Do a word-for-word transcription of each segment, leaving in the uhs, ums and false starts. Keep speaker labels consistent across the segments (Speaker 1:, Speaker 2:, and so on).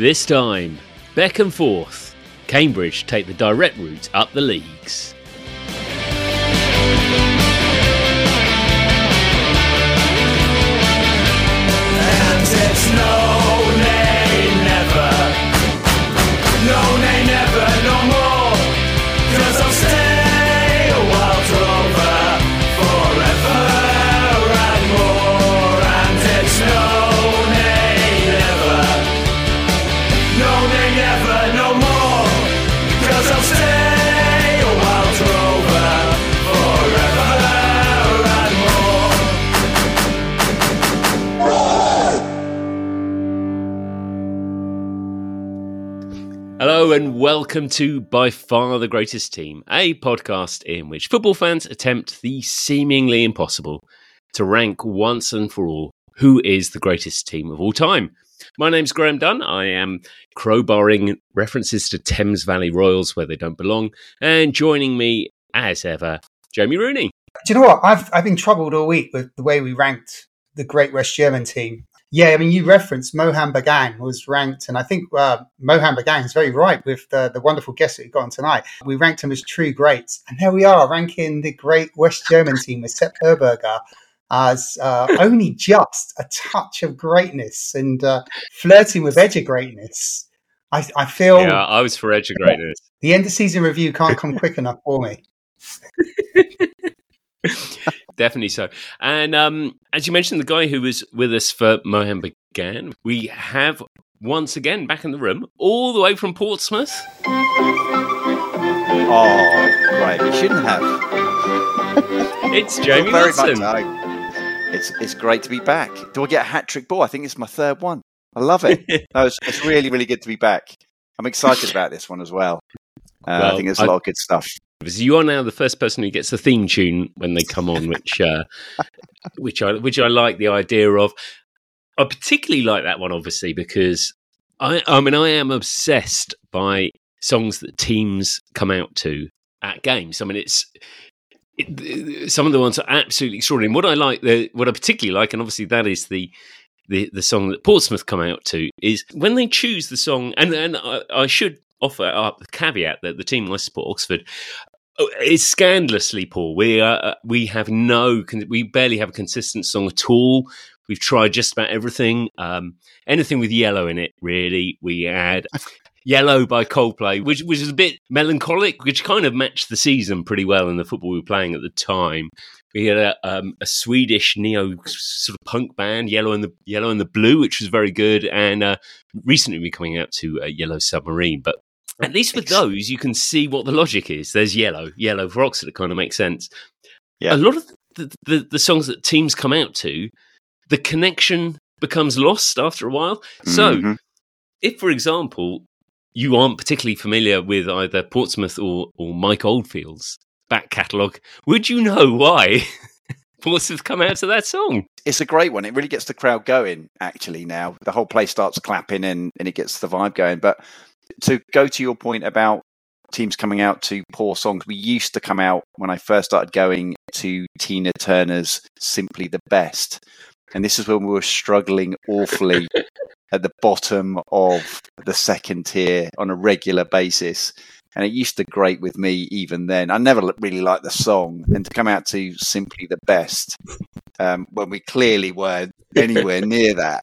Speaker 1: This time, back and forth, Cambridge take the direct route up the leagues.
Speaker 2: And it's no, nay, never. No, nay, never, no more. 'Cause I'll stay a wild rover forever and more. And it's no, nay, never. No, nay, never, no more. 'Cause I'll stay a wild rover forever and more.
Speaker 1: Hello and welcome to By Far the Greatest Team, a podcast in which football fans attempt the seemingly impossible to rank once and for all who is the greatest team of all time. My name's Graham Dunn. I am crowbarring references to Thames Valley Royals where they don't belong, and joining me, as ever, Jamie Rooney.
Speaker 3: Do you know what? I've I've been troubled all week with the way we ranked the Great West German team. Yeah, I mean, you referenced Mohan Bagan was ranked, and I think uh, Mohan Bagan is very right with the, the wonderful guest that we've got on tonight. We ranked him as true greats, and there we are, ranking the Great West German team with Sepp Herberger as uh, only just a touch of greatness and uh, flirting with edge of greatness. I, I feel...
Speaker 1: Yeah, I was for edge of greatness.
Speaker 3: The end of season review can't come quick enough for me.
Speaker 1: Definitely so. And um, as you mentioned, the guy who was with us for Mohan Bagan, we have once again back in the room, all the way from Portsmouth.
Speaker 4: Oh, right. You shouldn't have.
Speaker 1: It's Jamie
Speaker 4: Very
Speaker 1: Wilson.
Speaker 4: much so. It's it's great to be back. Do I get a hat trick ball? I think it's my third one. I love it. No, it's, it's really, really good to be back. I'm excited about this one as well. Uh,
Speaker 1: Well,
Speaker 4: I think there's a
Speaker 1: I-
Speaker 4: lot of good stuff.
Speaker 1: You are now the first person who gets the theme tune when they come on, which uh, which I which I like the idea of. I particularly like that one, obviously, because I I mean I am obsessed by songs that teams come out to at games. I mean, it's it, some of the ones are absolutely extraordinary. And what I like, the, what I particularly like, and obviously that is the. The, the song that Portsmouth come out to is when they choose the song, and, and I, I should offer up the caveat that the team I support, Oxford, is scandalously poor. We uh, we have no, we barely have a consistent song at all. We've tried just about everything, um, anything with yellow in it. Really, we had Yellow by Coldplay, which which is a bit melancholic, which kind of matched the season pretty well in the football we were playing at the time. We had a, um, a Swedish neo sort of punk band, Yellow and the Yellow and the Blue, which was very good, and uh, recently we're coming out to uh, Yellow Submarine. But at least with those, you can see what the logic is. There's Yellow, Yellow for Oxford. It kind of makes sense.
Speaker 4: Yeah.
Speaker 1: A lot of the, the, the songs that teams come out to, the connection becomes lost after a while. So,
Speaker 4: Mhm.
Speaker 1: if, for example, you aren't particularly familiar with either Portsmouth or, or Mike Oldfield's back catalogue, would you know why Portsmouth come out to that song?
Speaker 4: It's a great one. It really gets the crowd going, actually, now. The whole place starts clapping and, and it gets the vibe going. But to go to your point about teams coming out to poor songs, we used to come out, when I first started going, to Tina Turner's Simply the Best. And this is when we were struggling awfully at the bottom of the second tier on a regular basis. And it used to grate with me even then. I never really liked the song. And to come out to Simply the Best, um, when we clearly weren't anywhere near that.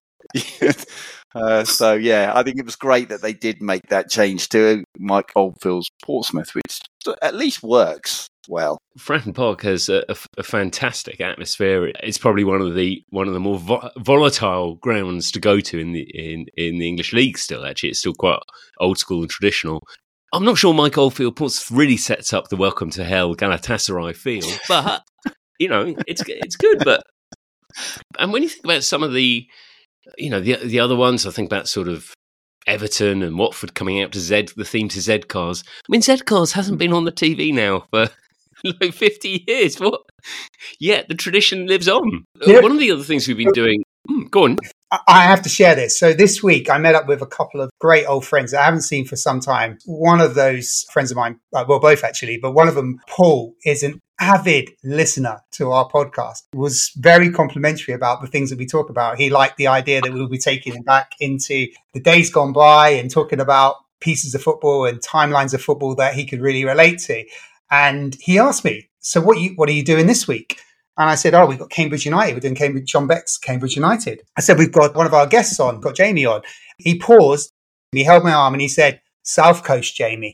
Speaker 4: uh, so, yeah, I think it was great that they did make that change to Mike Oldfield's Portsmouth, which at least works well.
Speaker 1: Fratton Park has a, a, a fantastic atmosphere. It's probably one of the one of the more vo- volatile grounds to go to in the in, in the English league. Still, actually, it's still quite old school and traditional. I'm not sure Mike Oldfield Portsmouth really sets up the Welcome to Hell Galatasaray feel, but you know, it's it's good. But and when you think about some of the, you know, the the other ones, I think about sort of Everton and Watford coming out to Z, the theme to Z Cars. I mean, Z Cars hasn't been on the T V now for like fifty years. What? Yet the tradition lives on.
Speaker 3: Yeah.
Speaker 1: One of the other things we've been doing. Mm, go on.
Speaker 3: I have to share this. So this week I met up with a couple of great old friends that I haven't seen for some time. One of those friends of mine, uh, well, both actually, but one of them, Paul, is an avid listener to our podcast, was very complimentary about the things that we talk about. He liked the idea that we'll be taking him back into the days gone by and talking about pieces of football and timelines of football that he could really relate to. And he asked me, so what, you, what are you doing this week? And I said, oh, we've got Cambridge United. We're doing Cambridge, John Beck's Cambridge United. I said, we've got one of our guests on, got Jamie on. He paused, and he held my arm and he said, South Coast Jamie.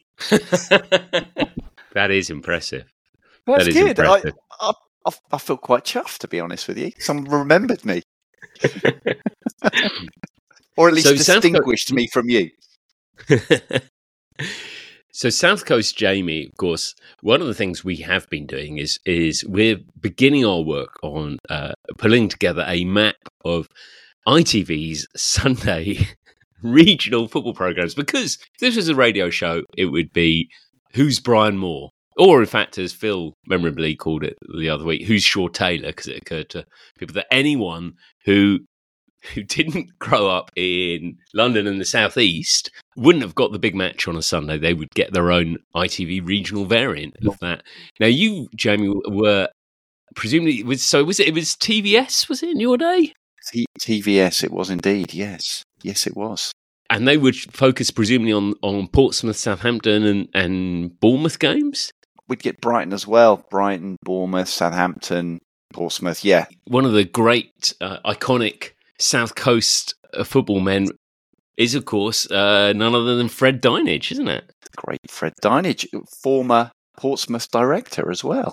Speaker 1: That is impressive.
Speaker 4: That's
Speaker 1: that is
Speaker 4: good.
Speaker 1: impressive.
Speaker 4: I, I, I feel quite chuffed, to be honest with you. Someone remembered me. Or at least
Speaker 1: So
Speaker 4: distinguished me from you.
Speaker 1: So South Coast Jamie, of course, one of the things we have been doing is is we're beginning our work on uh, pulling together a map of I T V's Sunday regional football programs. Because if this was a radio show, it would be Who's Brian Moore? Or, in fact, as Phil memorably called it the other week, Who's Shaw Taylor? Because it occurred to people that anyone who who didn't grow up in London and the South East wouldn't have got the big match on a Sunday. They would get their own I T V regional variant of that. Now, you, Jamie, were presumably was so was it? It was T V S, was it in your day?
Speaker 4: T- TVS, it was indeed. Yes, yes, it was.
Speaker 1: And they would focus presumably on on Portsmouth, Southampton, and and Bournemouth games.
Speaker 4: We'd get Brighton as well. Brighton, Bournemouth, Southampton, Portsmouth. Yeah,
Speaker 1: one of the great uh, iconic South Coast uh, football men is, of course, uh, none other than Fred Dinage, isn't it?
Speaker 4: Great Fred Dinage, former Portsmouth director as well.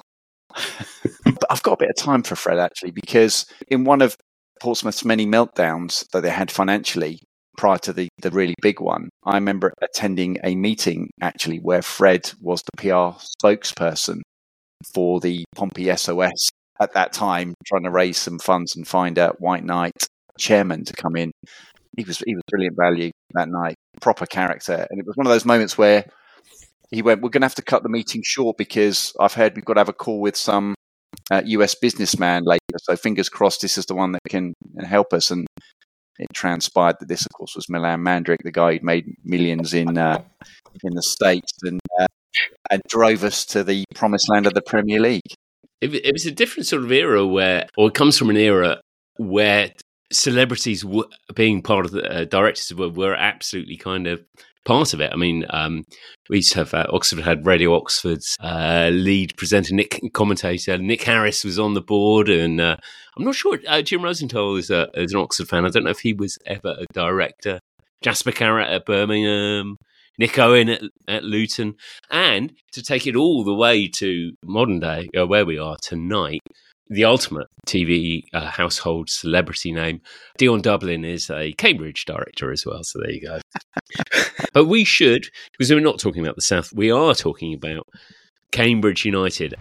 Speaker 4: But I've got a bit of time for Fred, actually, because in one of Portsmouth's many meltdowns that they had financially prior to the, the really big one, I remember attending a meeting, actually, where Fred was the P R spokesperson for the Pompey S O S at that time, trying to raise some funds and find a White Knight chairman to come in. He was he was brilliant value that night, proper character. And it was one of those moments where he went, we're going to have to cut the meeting short because I've heard we've got to have a call with some uh, U S businessman later. So fingers crossed this is the one that can help us. And it transpired that this, of course, was Milan Mandrick, the guy who'd made millions in uh, in the States and uh, and drove us to the promised land of the Premier League.
Speaker 1: It, it was a different sort of era where, or it comes from an era where celebrities were, being part of the uh, directors were, were absolutely kind of part of it. I mean, um, we used to have uh, Oxford had Radio Oxford's uh, lead presenter, Nick commentator Nick Harris was on the board, and uh, I'm not sure uh, Jim Rosenthal is, a, is an Oxford fan. I don't know if he was ever a director. Jasper Carrott at Birmingham, Nick Owen at, at Luton, and to take it all the way to modern day, uh, where we are tonight. The ultimate T V uh, household celebrity name, Dion Dublin, is a Cambridge director as well. So there you go. But we should, because we're not talking about the South, we are talking about Cambridge United.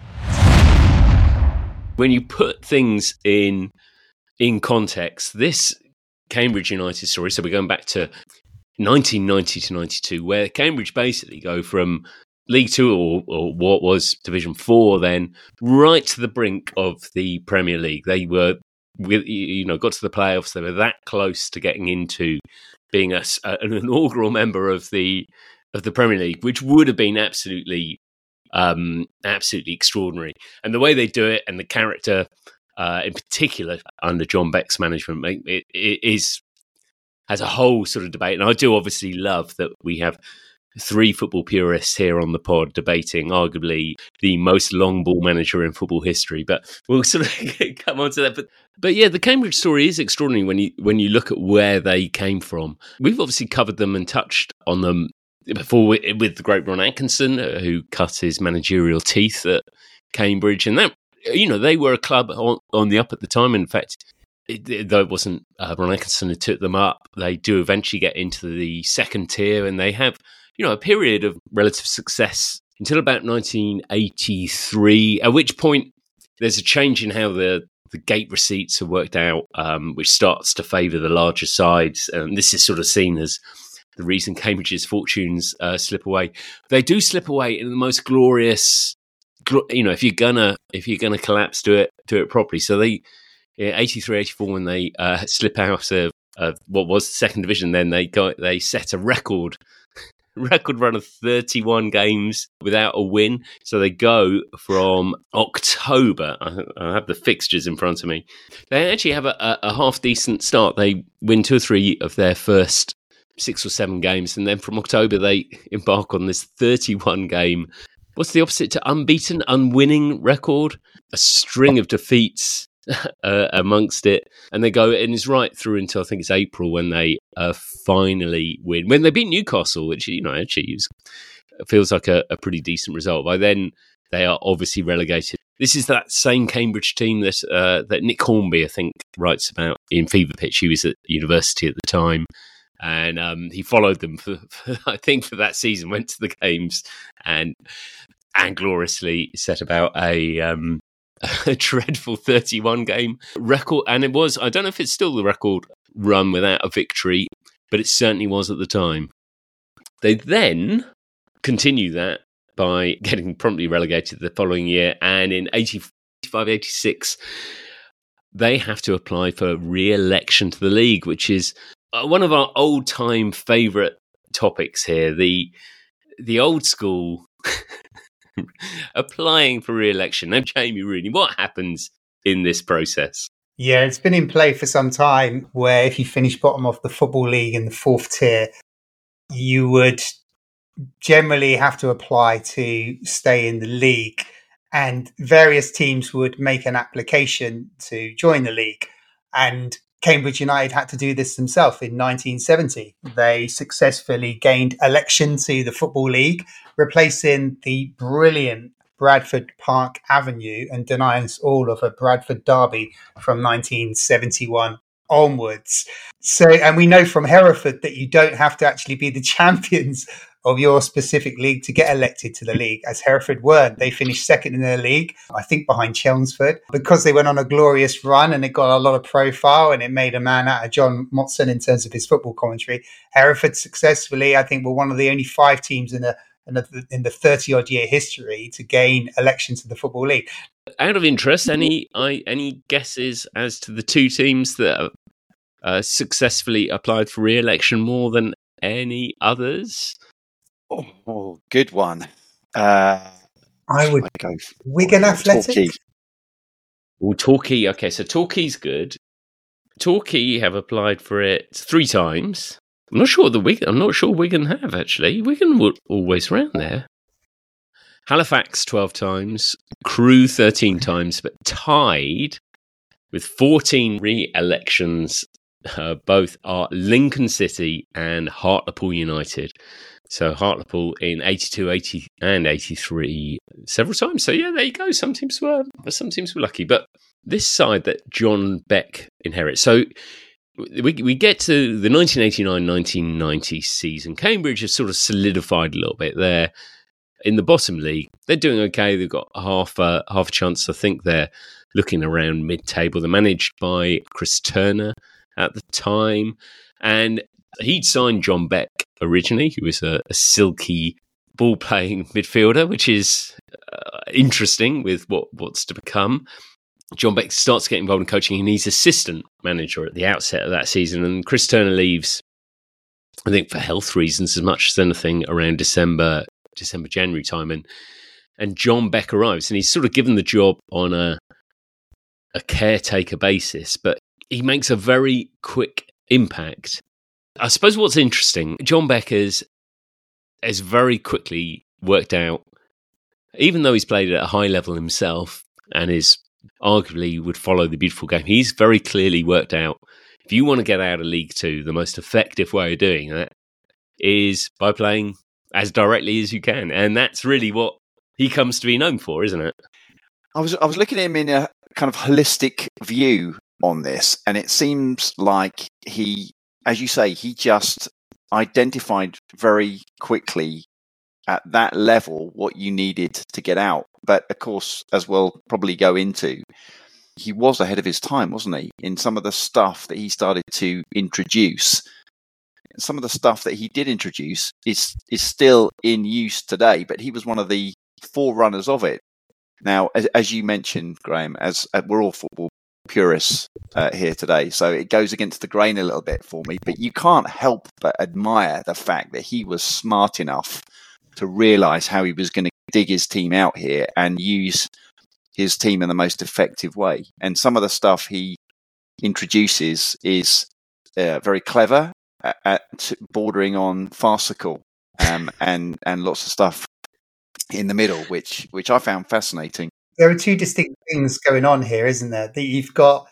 Speaker 1: When you put things in in context, this Cambridge United story, so we're going back to nineteen ninety to ninety-two, where Cambridge basically go from League Two, or, or what was Division Four then, right to the brink of the Premier League. They were, you know, got to the playoffs. They were that close to getting into being a, an inaugural member of the of the Premier League, which would have been absolutely, um, absolutely extraordinary. And the way they do it, and the character, uh, in particular, under John Beck's management, it, it is has a whole sort of debate. And I do obviously love that we have three football purists here on the pod debating arguably the most long ball manager in football history, but we'll sort of come on to that. But but yeah, the Cambridge story is extraordinary when you when you look at where they came from. We've obviously covered them and touched on them before with, with the great Ron Atkinson, uh, who cut his managerial teeth at Cambridge, and that, you know, they were a club on, on the up at the time. In fact, It, it, though it wasn't uh, Ron Atkinson who took them up, they do eventually get into the second tier, and they have, you know, a period of relative success until about nineteen eighty-three, at which point there's a change in how the, the gate receipts are worked out, um, which starts to favour the larger sides. And this is sort of seen as the reason Cambridge's fortunes uh, slip away. They do slip away in the most glorious, you know, if you're gonna if you're gonna collapse, do it do it properly. So they, yeah, eighty-three eighty-four, when they uh, slip out of, of what was the second division, then they got they set a record record run of thirty-one games without a win. So they go from October. I have the fixtures in front of me. They actually have a, a, a half decent start. They win two or three of their first six or seven games. And then from October, they embark on this thirty-one game. What's the opposite to unbeaten, unwinning record? A string of defeats uh, amongst it. And they go, and it's right through until I think it's April when they uh, finally win. When they beat Newcastle, which, you know, actually is, feels like a, a pretty decent result. By then, they are obviously relegated. This is that same Cambridge team that uh, that Nick Hornby, I think, writes about in Fever Pitch. He was at university at the time. And um, he followed them, for, for, I think, for that season, went to the games and and gloriously set about a, um, a dreadful thirty-one game record. And it was, I don't know if it's still the record run without a victory, but it certainly was at the time. They then continue that by getting promptly relegated the following year. And in eighty-five eighty-six, they have to apply for re-election to the league, which is one of our old-time favourite topics here, the the old school applying for re-election. Now, Jamie Rooney, what happens in this process?
Speaker 3: Yeah, it's been in play for some time where if you finish bottom of the Football League in the fourth tier, you would generally have to apply to stay in the league, and various teams would make an application to join the league. And Cambridge United had to do this themselves in nineteen seventy. They successfully gained election to the Football League, replacing the brilliant Bradford Park Avenue and denying us all of a Bradford derby from nineteen seventy-one onwards. So, and we know from Hereford that you don't have to actually be the champions of your specific league to get elected to the league, as Hereford weren't. They finished second in their league, I think behind Chelmsford, because they went on a glorious run and it got a lot of profile and it made a man out of John Motson in terms of his football commentary. Hereford successfully, I think, were one of the only five teams in the in the, in the thirty-odd year history to gain election to the Football League.
Speaker 1: Out of interest, any I, any guesses as to the two teams that have, uh, successfully applied for re-election more than any others?
Speaker 4: Oh, oh good one. Uh,
Speaker 3: I would
Speaker 4: I go
Speaker 3: Wigan Athletic.
Speaker 4: Torquay.
Speaker 1: Oh, Torquay. Okay, so Torquay's good. Torquay have applied for it three times. I'm not sure the Wigan. I'm not sure Wigan have actually. Wigan were always around there. Halifax twelve times, Crewe thirteen times, but tied with fourteen re-elections. Uh, both are Lincoln City and Hartlepool United. So Hartlepool in eighty-two, eighty, and eighty-three several times. So yeah, there you go. Some teams were, some teams were lucky, but this side that John Beck inherits. So we we get to the nineteen eighty-nine nineteen ninety season. Cambridge has sort of solidified a little bit there in the bottom league. They're doing okay. They've got half a half a chance. I think they're looking around mid-table. They're managed by Chris Turner at the time, and he'd signed John Beck originally, who was a, a silky ball-playing midfielder, which is uh, interesting with what, what's to become. John Beck starts getting involved in coaching, and he's assistant manager at the outset of that season. And Chris Turner leaves, I think, for health reasons as much as anything, around December, December, January time. And and John Beck arrives, and he's sort of given the job on a a caretaker basis, but he makes a very quick impact. I suppose what's interesting, John Beck has, has very quickly worked out, even though he's played at a high level himself and is arguably would follow the beautiful game, he's very clearly worked out, if you want to get out of League Two, the most effective way of doing that is by playing as directly as you can. And that's really what he comes to be known for, isn't it?
Speaker 4: I was I was looking at him in a kind of holistic view on this, and it seems like he, as you say, he just identified very quickly at that level what you needed to get out. But of course, as we'll probably go into, he was ahead of his time, wasn't he, in some of the stuff that he started to introduce. Some of the stuff that he did introduce is is still in use today, but he was one of the forerunners of it. Now, as, as you mentioned, Graham, as uh, we're all football purists uh, here today, so it goes against the grain a little bit for me. But you can't help but admire the fact that he was smart enough to realise how he was going to dig his team out here and use his team in the most effective way. And some of the stuff he introduces is uh, very clever, at, at bordering on farcical, um, and and lots of stuff in the middle, which which I found fascinating.
Speaker 3: There are two distinct things going on here, isn't there? That you've got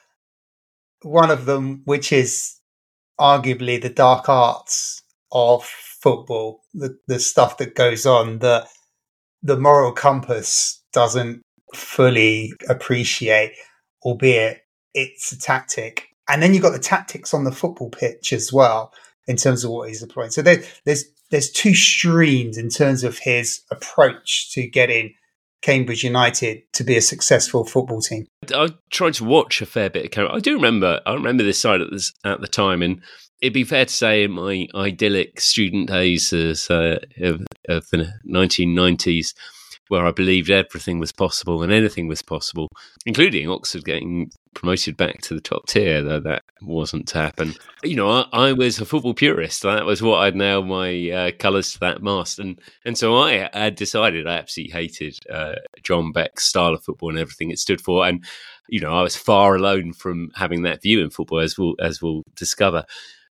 Speaker 3: one of them, which is arguably the dark arts of football, the the stuff that goes on that the moral compass doesn't fully appreciate, albeit it's a tactic. And then you've got the tactics on the football pitch as well, in terms of what he's applying. So there, there's there's two streams in terms of his approach to getting Cambridge United to be a successful football team.
Speaker 1: I tried to watch a fair bit of Cambridge. I do remember, I remember this side at, this, at the time, and it'd be fair to say in my idyllic student days as, uh, of, of the nineteen nineties, where I believed everything was possible and anything was possible, including Oxford getting promoted back to the top tier, though that wasn't to happen. You know, I, I was a football purist. That was what I'd nailed my uh, colours to that mast. And and so I had decided I absolutely hated uh, John Beck's style of football and everything it stood for. And, you know, I was far alone from having that view in football, as we'll, as we'll discover.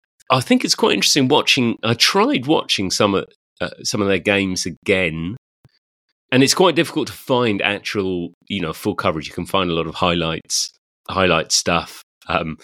Speaker 1: I think it's quite interesting watching, I tried watching some of, uh, some of their games again. And it's quite difficult to find actual, you know, full coverage. You can find a lot of highlights, highlight stuff. Um,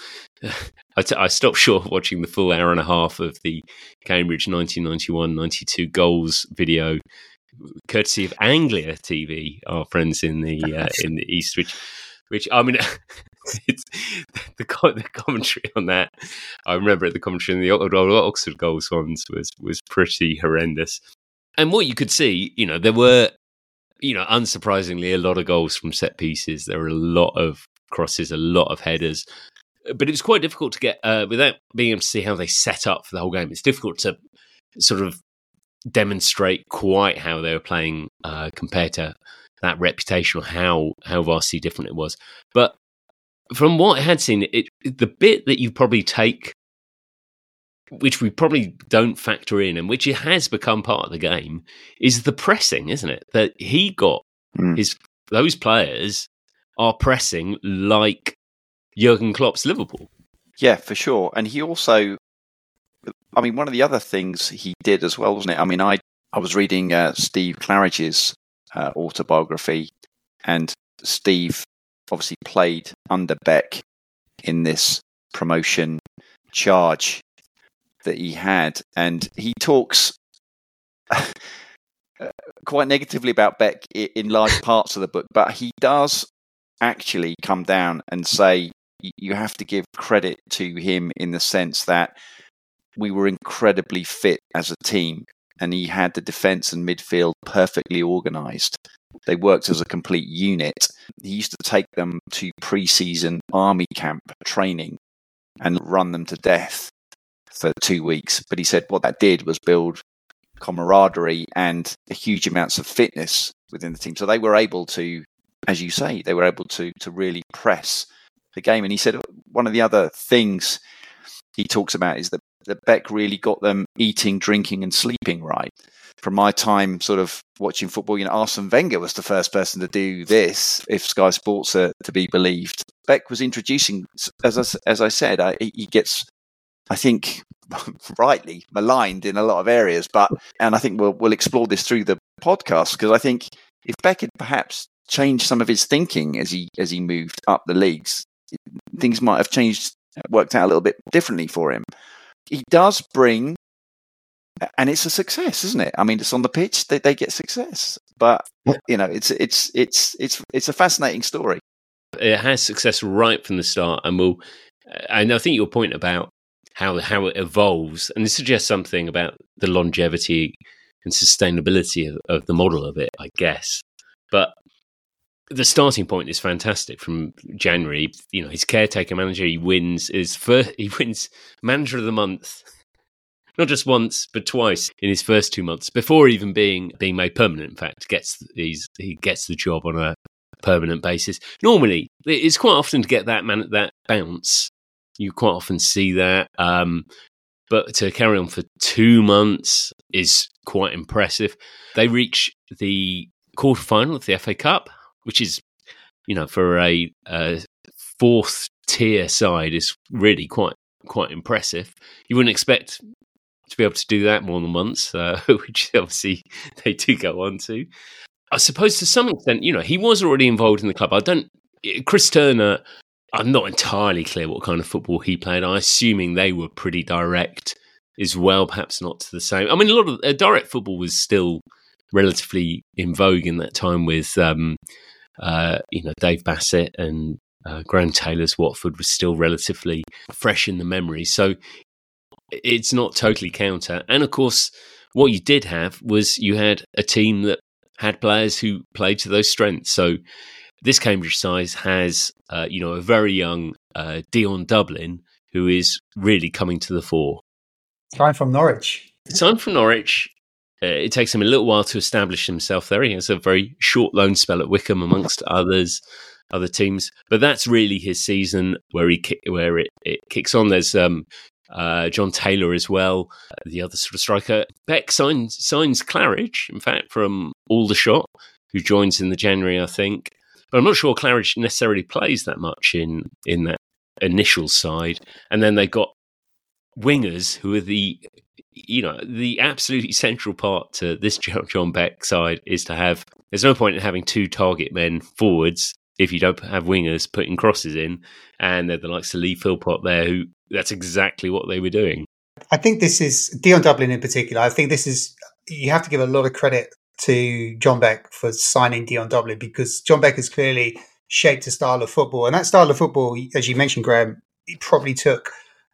Speaker 1: I, t- I stopped short of watching the full hour and a half of the Cambridge nineteen ninety-one ninety-two goals video, courtesy of Anglia T V, our friends in the uh, in the East. Which, which I mean, it's the, the commentary on that. I remember the commentary on the old, old Oxford goals ones was was pretty horrendous. And what you could see, you know, there were. You know, unsurprisingly, a lot of goals from set pieces. There were a lot of crosses, a lot of headers. But it was quite difficult to get, uh, without being able to see how they set up for the whole game, it's difficult to sort of demonstrate quite how they were playing uh, compared to that reputation, or how, how vastly different it was. But from what I had seen, it, the bit that you probably take, which we probably don't factor in, and which it has become part of the game, is the pressing, isn't it? That he got mm. his those players are pressing like Jurgen Klopp's Liverpool.
Speaker 4: Yeah, for sure. And he also, I mean, one of the other things he did as well, wasn't it? I mean, I I was reading uh, Steve Claridge's uh, autobiography, and Steve obviously played under Beck in this promotion charge that he had, and he talks quite negatively about Beck in large parts of the book, but he does actually come down and say you have to give credit to him in the sense that we were incredibly fit as a team, and he had the defence and midfield perfectly organised. They worked as a complete unit. He used to take them to pre-season army camp training and run them to death for two weeks. But he said what that did was build camaraderie and huge amounts of fitness within the team. So they were able to, as you say, they were able to to really press the game. And he said one of the other things he talks about is that, that Beck really got them eating, drinking and sleeping right. From my time sort of watching football, you know, Arsene Wenger was the first person to do this, if Sky Sports are to be believed. Beck was introducing, as I, as I said, I, he gets... I think rightly maligned in a lot of areas, but and I think we'll we'll explore this through the podcast, because I think if Beck had perhaps changed some of his thinking as he as he moved up the leagues, things might have changed, worked out a little bit differently for him. He does bring, and it's a success, isn't it? I mean, it's on the pitch they they get success, but you know, it's it's it's it's it's a fascinating story.
Speaker 1: It has success right from the start, and we'll. And I think your point about how how it evolves, and it suggests something about the longevity and sustainability of, of the model of it, I guess. But the starting point is fantastic. From January, you know, his caretaker manager, he wins his first, he wins manager of the month, not just once but twice in his first two months before even being being made permanent. In fact, gets he's he gets the job on a permanent basis. Normally, it's quite often to get that man that bounce. You quite often see that. Um, but to carry on for two months is quite impressive. They reach the quarterfinal of the F A Cup, which is, you know, for a, a fourth tier side is really quite quite impressive. You wouldn't expect to be able to do that more than once, uh, which obviously they do go on to. I suppose to some extent, you know, he was already involved in the club. I don't, Chris Turner, I'm not entirely clear what kind of football he played. I'm assuming they were pretty direct as well, perhaps not to the same. I mean, a lot of uh, direct football was still relatively in vogue in that time with, um, uh, you know, Dave Bassett and uh, Graham Taylor's Watford was still relatively fresh in the memory. So it's not totally counter. And of course, what you did have was you had a team that had players who played to those strengths. So this Cambridge side has, uh, you know, a very young uh, Dion Dublin who is really coming to the fore.
Speaker 3: Time from Norwich.
Speaker 1: Time from Norwich. Uh, it takes him a little while to establish himself there. He has a very short loan spell at Wickham, amongst others, other teams. But that's really his season where he ki- where it, it kicks on. There's um, uh, John Taylor as well, uh, the other sort of striker. Beck signs, signs Claridge, in fact, from Aldershot, who joins in the January, I think. But I'm not sure Claridge necessarily plays that much in, in that initial side. And then they got wingers who are the, you know, the absolutely central part to this John Beck side is to have, there's no point in having two target men forwards if you don't have wingers putting crosses in. And they're the likes of Lee Philpott there, who that's exactly what they were doing.
Speaker 3: I think this is, Dion Dublin in particular, I think this is, you have to give a lot of credit to John Beck for signing Dion Dublin, because John Beck has clearly shaped a style of football. And that style of football, as you mentioned, Graham, he probably took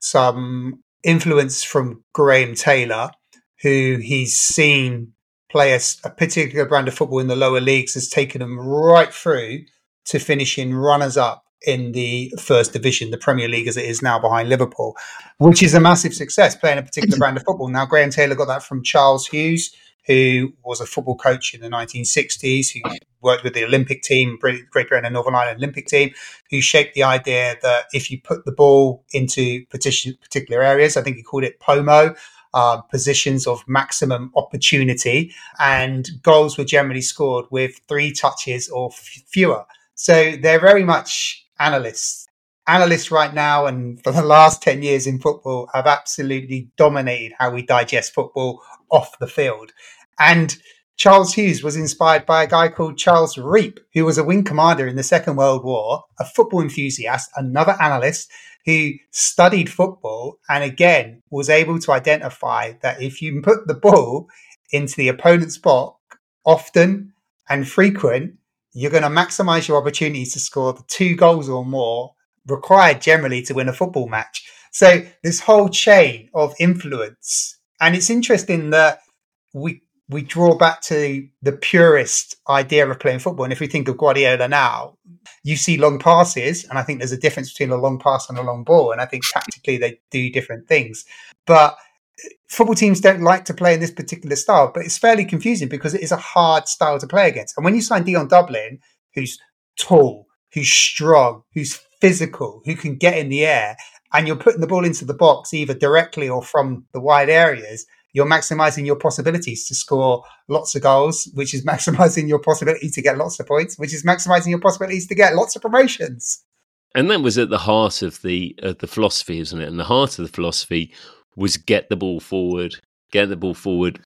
Speaker 3: some influence from Graham Taylor, who he's seen play a, a particular brand of football in the lower leagues, has taken them right through to finishing runners-up in the first division, the Premier League as it is now, behind Liverpool, which is a massive success, playing a particular brand of football. Now, Graham Taylor got that from Charles Hughes, who was a football coach in the nineteen sixties, who worked with the Olympic team, Great Britain and Northern Ireland Olympic team, who shaped the idea that if you put the ball into particular areas, I think he called it P O M O, uh, positions of maximum opportunity, and goals were generally scored with three touches or f- fewer. So they're very much analysts. Analysts right now and for the last ten years in football have absolutely dominated how we digest football off the field. And Charles Hughes was inspired by a guy called Charles Reap, who was a wing commander in the Second World War, a football enthusiast, another analyst who studied football and again was able to identify that if you put the ball into the opponent's box often and frequent, you're going to maximize your opportunities to score the two goals or more required generally to win a football match. So this whole chain of influence, and it's interesting that we we draw back to the purest idea of playing football. And if we think of Guardiola now, you see long passes, and I think there's a difference between a long pass and a long ball. And I think tactically they do different things. But football teams don't like to play in this particular style, but it's fairly confusing because it is a hard style to play against. And when you sign Dion Dublin, who's tall, who's strong, who's physical, who can get in the air, and you're putting the ball into the box either directly or from the wide areas, you're maximizing your possibilities to score lots of goals, which is maximizing your possibility to get lots of points, which is maximizing your possibilities to get lots of promotions.
Speaker 1: And that was at the heart of the uh, the philosophy, isn't it? And the heart of the philosophy was get the ball forward, get the ball forward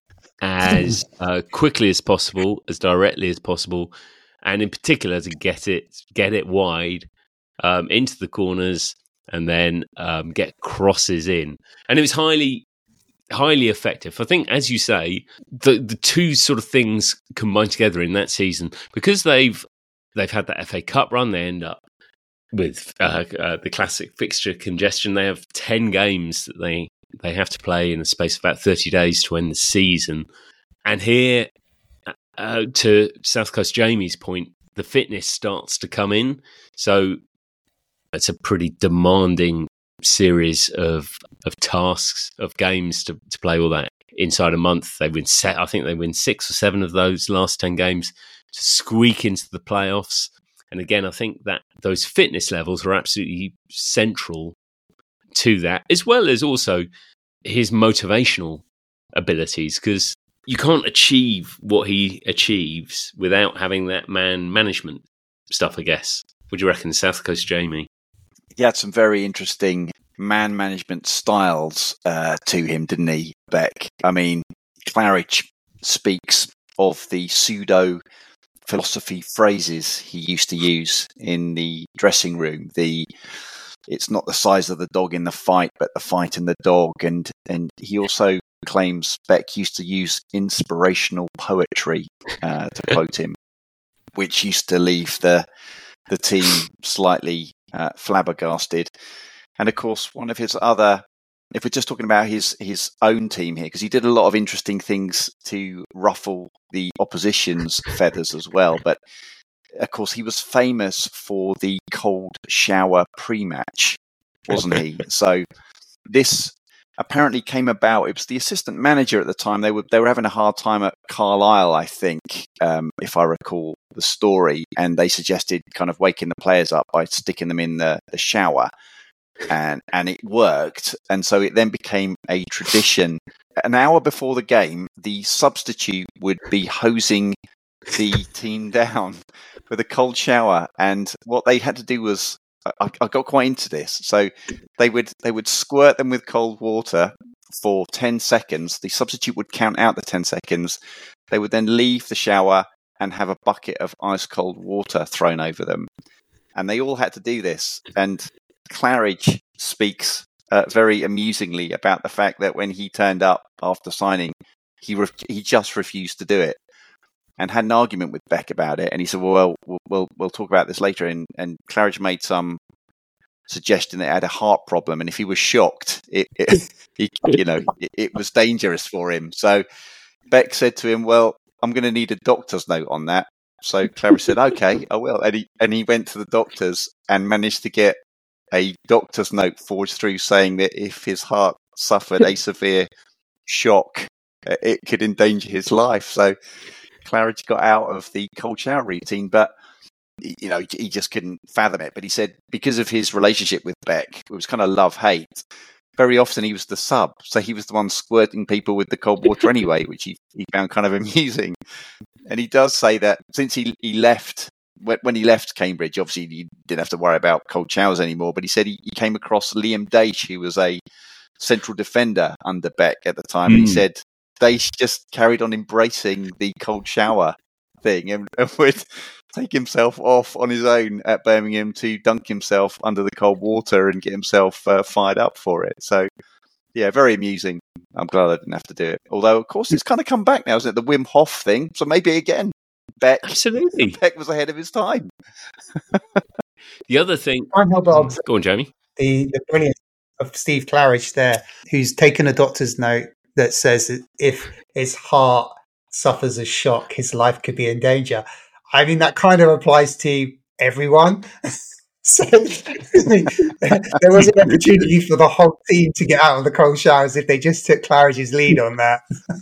Speaker 1: as uh, quickly as possible, as directly as possible, and in particular to get it get it wide um, into the corners, and then um, get crosses in. And it was highly, highly effective. I think, as you say, the the two sort of things combined together in that season, because they've they've had that F A Cup run. They end up with uh, uh, the classic fixture congestion. They have ten games that they they have to play in the space of about thirty days to end the season. And here, uh, to South Coast Jamie's point, the fitness starts to come in. So it's a pretty demanding series of of tasks, of games to, to play all that inside a month. They win set, I think they win six or seven of those last ten games to squeak into the playoffs. And again, I think that those fitness levels are absolutely central to that, as well as also his motivational abilities, because you can't achieve what he achieves without having that man management stuff, I guess. What do you reckon, South Coast Jamie?
Speaker 4: He had some very interesting man management styles uh, to him, didn't he, Beck? I mean, Claridge speaks of the pseudo philosophy phrases he used to use in the dressing room. The it's not the size of the dog in the fight, but the fight in the dog. And and he also claims Beck used to use inspirational poetry, uh, to quote him, which used to leave the the team slightly uh, flabbergasted. And of course, one of his other, if we're just talking about his his own team here, because he did a lot of interesting things to ruffle the opposition's feathers as well. But of course, he was famous for the cold shower pre-match, wasn't he? So this apparently came about. It was the assistant manager at the time. They were they were having a hard time at Carlisle, I think, um, if I recall the story. And they suggested kind of waking the players up by sticking them in the, the shower. And and it worked. And so it then became a tradition. An hour before the game, the substitute would be hosing the team down with a cold shower. And what they had to do was, I, I got quite into this. So they would they would squirt them with cold water for ten seconds. The substitute would count out the ten seconds. They would then leave the shower and have a bucket of ice cold water thrown over them. And they all had to do this. And Claridge speaks uh, very amusingly about the fact that when he turned up after signing, he re- he just refused to do it, and had an argument with Beck about it. And he said, "Well, we'll we'll, we'll talk about this later." And, and Claridge made some suggestion that it had a heart problem, and if he was shocked, it, it he, you know it, it was dangerous for him. So Beck said to him, "Well, I'm going to need a doctor's note on that." So Claridge said, "Okay, I will." And he and he went to the doctors and managed to get a doctor's note forged through saying that if his heart suffered a severe shock, it could endanger his life. So Claridge got out of the cold shower routine, but you know he just couldn't fathom it. But he said because of his relationship with Beck, it was kind of love-hate. Very often he was the sub, so he was the one squirting people with the cold water anyway, which he, he found kind of amusing. And he does say that since he, he left, when he left Cambridge, obviously he didn't have to worry about cold showers anymore, but he said he, he came across Liam Daish, who was a central defender under Beck at the time. Mm. And he said Daish just carried on embracing the cold shower thing and, and would take himself off on his own at Birmingham to dunk himself under the cold water and get himself uh, fired up for it. So, yeah, very amusing. I'm glad I didn't have to do it. Although, of course, it's kind of come back now, isn't it? The Wim Hof thing. So maybe again, Beck,
Speaker 1: absolutely,
Speaker 4: Beck was ahead of his time.
Speaker 1: The other thing,
Speaker 3: I'm held on.
Speaker 1: Go on, Jamie.
Speaker 3: The the brilliance of Steve Claridge there, who's taken a doctor's note that says that if his heart suffers a shock, his life could be in danger. I mean, that kind of applies to everyone. So there was an opportunity for the whole team to get out of the cold showers if they just took Claridge's lead on that.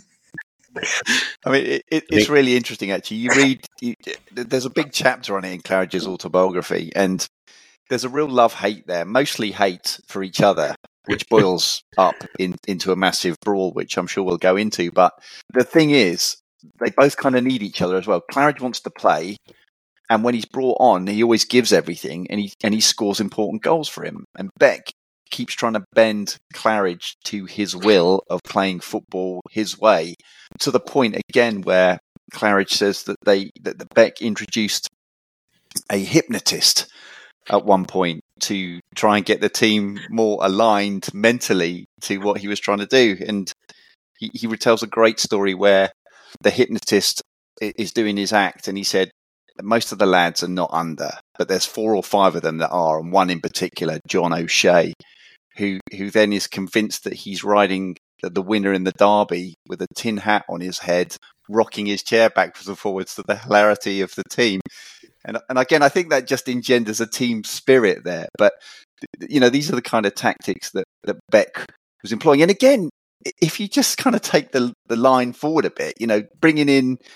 Speaker 4: I mean, it, it, it's really interesting, actually. You read, you, there's a big chapter on it in Claridge's autobiography, and there's a real love-hate there, mostly hate for each other, which boils up in, into a massive brawl, which I'm sure we'll go into. But the thing is, they both kind of need each other as well. Claridge wants to play, and when he's brought on, he always gives everything, and he and he scores important goals for him. And Beck keeps trying to bend Claridge to his will of playing football his way, to the point again where Claridge says that they that the Beck introduced a hypnotist at one point to try and get the team more aligned mentally to what he was trying to do. And he, he retells a great story where the hypnotist is doing his act, and he said most of the lads are not under, but there's four or five of them that are, and one in particular, John O'Shea, who who then is convinced that he's riding the, the winner in the derby with a tin hat on his head, rocking his chair backwards and forwards to the hilarity of the team. And and again, I think that just engenders a team spirit there. But you know, these are the kind of tactics that, that Beck was employing. And again, if you just kind of take the the line forward a bit, you know, bringing in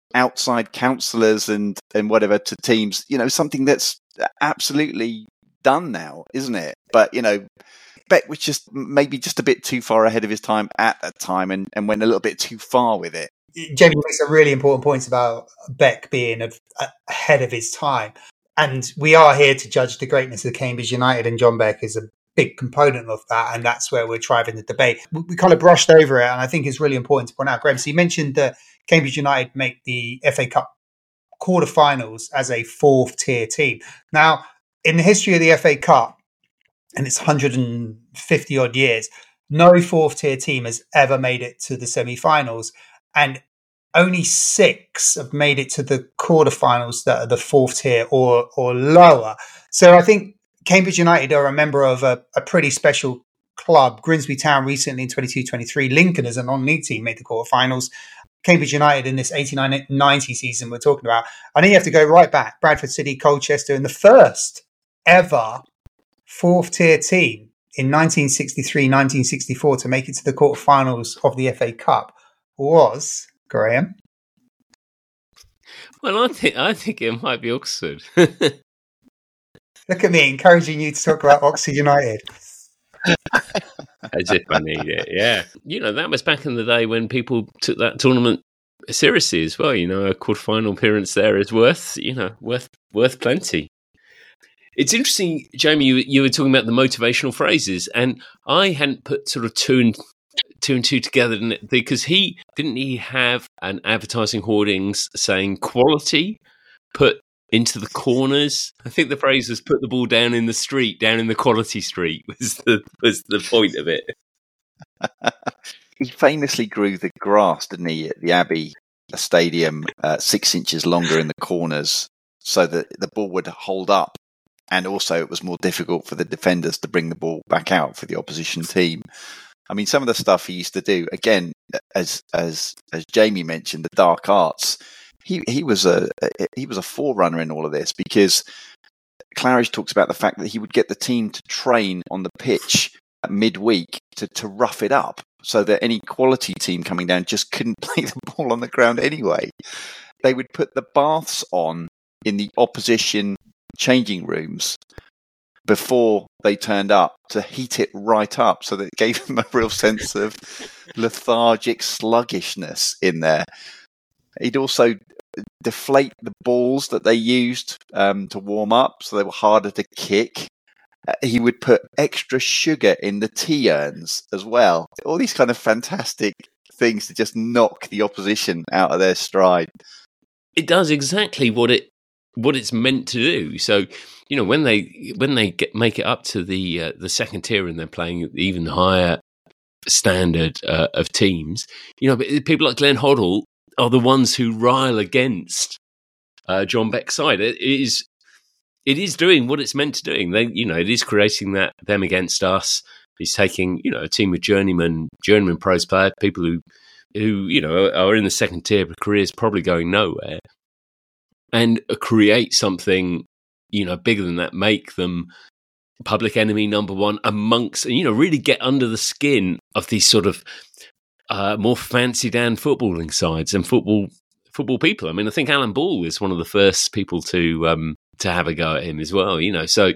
Speaker 4: outside counsellors and, and whatever to teams, you know, something that's absolutely done now, isn't it? But, you know, Beck was just maybe just a bit too far ahead of his time at that time and, and went a little bit too far with it.
Speaker 3: Jamie makes a really important point about Beck being a, a, ahead of his time. And we are here to judge the greatness of Cambridge United, and John Beck is a big component of that. And that's where we're driving the debate. We, we kind of brushed over it, and I think it's really important to point out. Graham, so you mentioned that Cambridge United make the F A Cup quarterfinals as a fourth tier team. Now, in the history of the F A Cup, and it's one hundred fifty odd years, no fourth tier team has ever made it to the semi-finals. And only six have made it to the quarterfinals that are the fourth tier or or lower. So I think Cambridge United are a member of a, a pretty special club. Grimsby Town recently in twenty-two twenty-three. Lincoln as a non-league team made the quarterfinals. Cambridge United in this eighty-nine ninety season we're talking about. I think you have to go right back. Bradford City, Colchester, and the first ever fourth tier team in nineteen sixty-three nineteen sixty-four to make it to the quarterfinals of the F A Cup was, Graham?
Speaker 1: Well, I think I think it might be Oxford.
Speaker 3: Look at me encouraging you to talk about Oxford United.
Speaker 1: As if I need it, yeah. You know, that was back in the day when people took that tournament seriously as well. You know, a quarter-final appearance there is worth, you know, worth worth plenty. It's interesting, Jamie, you, you were talking about the motivational phrases, and I hadn't put sort of two and two and two together, because he didn't he have an advertising hoardings saying quality put into the corners. I think the phrase was "put the ball down in the street, down in the quality street" was the was the point of it.
Speaker 4: He famously grew the grass, didn't he, at the Abbey Stadium, uh, six inches longer in the corners, so that the ball would hold up, and also it was more difficult for the defenders to bring the ball back out for the opposition team. I mean, some of the stuff he used to do, again, as as as Jamie mentioned, the dark arts. He he was a he was a forerunner in all of this, because Claridge talks about the fact that he would get the team to train on the pitch midweek to, to rough it up, so that any quality team coming down just couldn't play the ball on the ground anyway. They would put the baths on in the opposition changing rooms before they turned up to heat it right up, so that it gave them a real sense of lethargic sluggishness in there. He'd also deflate the balls that they used um, to warm up, so they were harder to kick. Uh, he would put extra sugar in the tea urns as well. All these kind of fantastic things to just knock the opposition out of their stride.
Speaker 1: It does exactly what it what it's meant to do. So, you know, when they when they get, make it up to the uh, the second tier and they're playing even higher standard uh, of teams, you know, people like Glenn Hoddle are the ones who rile against uh, John Beck's side. It is, it is doing what it's meant to doing. They, you know, it is creating that them against us. He's taking, you know, a team of journeyman, journeyman pros players, people who, who, you know, are in the second tier, but careers probably going nowhere, and create something, you know, bigger than that. Make them public enemy number one amongst, and you know, really get under the skin of these sort of Uh, more fancy down footballing sides and football football people. I mean, I think Alan Ball was one of the first people to um, to have a go at him as well. You know, so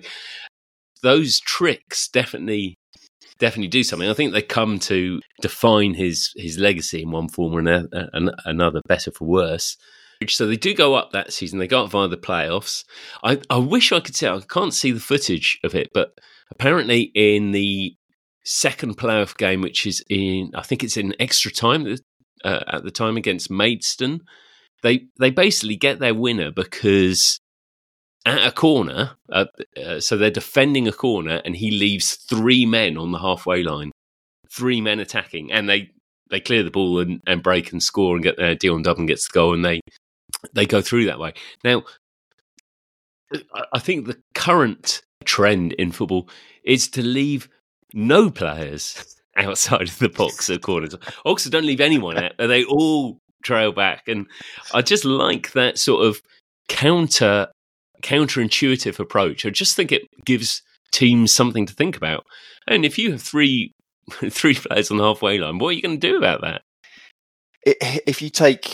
Speaker 1: those tricks definitely definitely do something. I think they come to define his his legacy in one form or another, better for worse. So they do go up that season. They go up via the playoffs. I, I wish I could see. I can't see the footage of it, but apparently in the second playoff game, which is in, I think it's in extra time uh, at the time against Maidstone, they they basically get their winner because at a corner, uh, uh, so they're defending a corner, and he leaves three men on the halfway line, three men attacking, and they, they clear the ball and, and break and score and get there. Dion Dublin gets the goal, and they they go through that way. Now, I think the current trend in football is to leave no players outside of the box at corners. Oxford don't leave anyone out. They all trail back. And I just like that sort of counter counterintuitive approach. I just think it gives teams something to think about. And if you have three three players on the halfway line, what are you going to do about that?
Speaker 4: If you take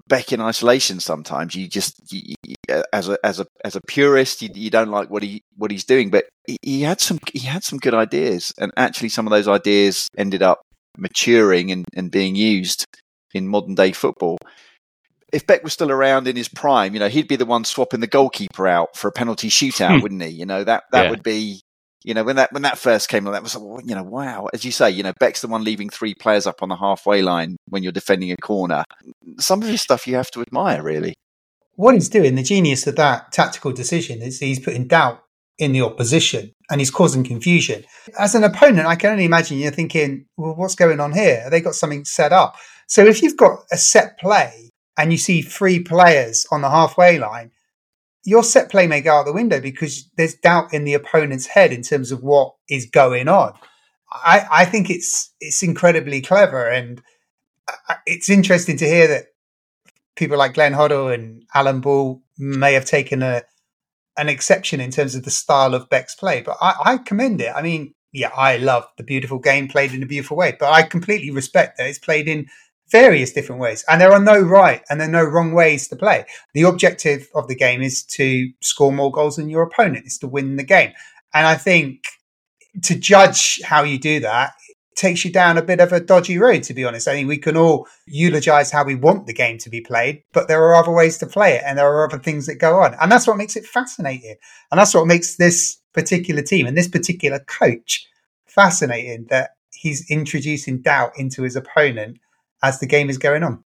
Speaker 4: Beck in isolation. Sometimes you just, you, you, as a as a as a purist, you, you don't like what he what he's doing. But he, he had some he had some good ideas, and actually some of those ideas ended up maturing and, and being used in modern day football. If Beck was still around in his prime, you know, he'd be the one swapping the goalkeeper out for a penalty shootout, wouldn't he? You know, that that yeah. would be. You know, when that when that first came along, that was, you know, wow. As you say, you know, Beck's the one leaving three players up on the halfway line when you're defending a corner. Some of his stuff you have to admire, really.
Speaker 3: What he's doing, the genius of that tactical decision, is he's putting doubt in the opposition and he's causing confusion. As an opponent, I can only imagine you're thinking, well, what's going on here? Have they got something set up? So if you've got a set play and you see three players on the halfway line, your set play may go out the window because there's doubt in the opponent's head in terms of what is going on. I, I think it's it's incredibly clever, and it's interesting to hear that people like Glenn Hoddle and Alan Ball may have taken a an exception in terms of the style of Beck's play, but I, I commend it. I mean, yeah, I love the beautiful game played in a beautiful way, but I completely respect that it's played in various different ways, and there are no right and there are no wrong ways to play. The objective of the game is to score more goals than your opponent, is to win the game. And I think to judge how you do that takes you down a bit of a dodgy road, to be honest. I think we can all eulogize how we want the game to be played, but there are other ways to play it, and there are other things that go on, and that's what makes it fascinating, and that's what makes this particular team and this particular coach fascinating, that he's introducing doubt into his opponent as the game is going on.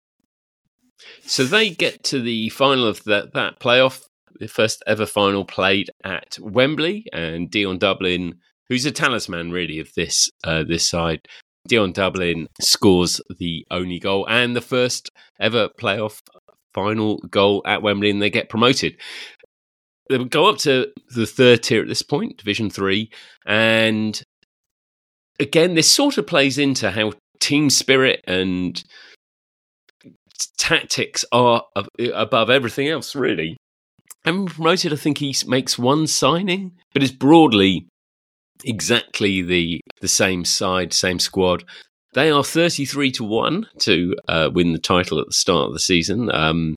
Speaker 1: So they get to the final of that, that playoff, the first ever final played at Wembley, and Dion Dublin, who's a talisman really of this uh, this side, Dion Dublin scores the only goal and the first ever playoff final goal at Wembley, and they get promoted. They would go up to the third tier at this point, Division Three, and again, this sort of plays into how team spirit and tactics are above everything else, really. And promoted, I think he makes one signing, but it's broadly exactly the the same side, same squad. They are thirty-three to one to uh, win the title at the start of the season. Um,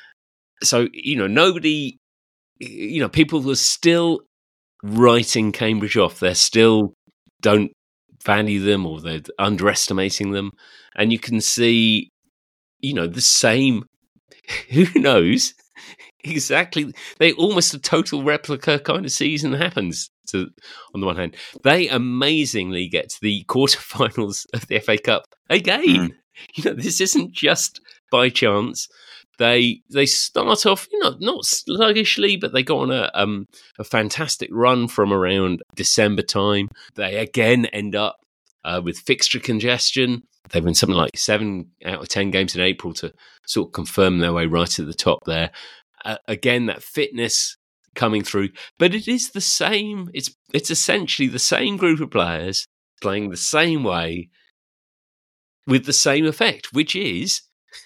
Speaker 1: so, you know, nobody, you know, people were still writing Cambridge off. They're still don't value them, or they're underestimating them, and you can see, you know, the same, who knows exactly, they almost a total replica kind of season happens to, on the one hand. They amazingly get to the quarterfinals of the F A Cup again. Mm. You know, this isn't just by chance. They they start off, you know, not sluggishly, but they go on a um a fantastic run from around December time. They again end up uh, with fixture congestion. They win something like seven out of ten games in April to sort of confirm their way right at the top there. Uh, again, that fitness coming through, but it is the same. It's it's essentially the same group of players playing the same way with the same effect, which is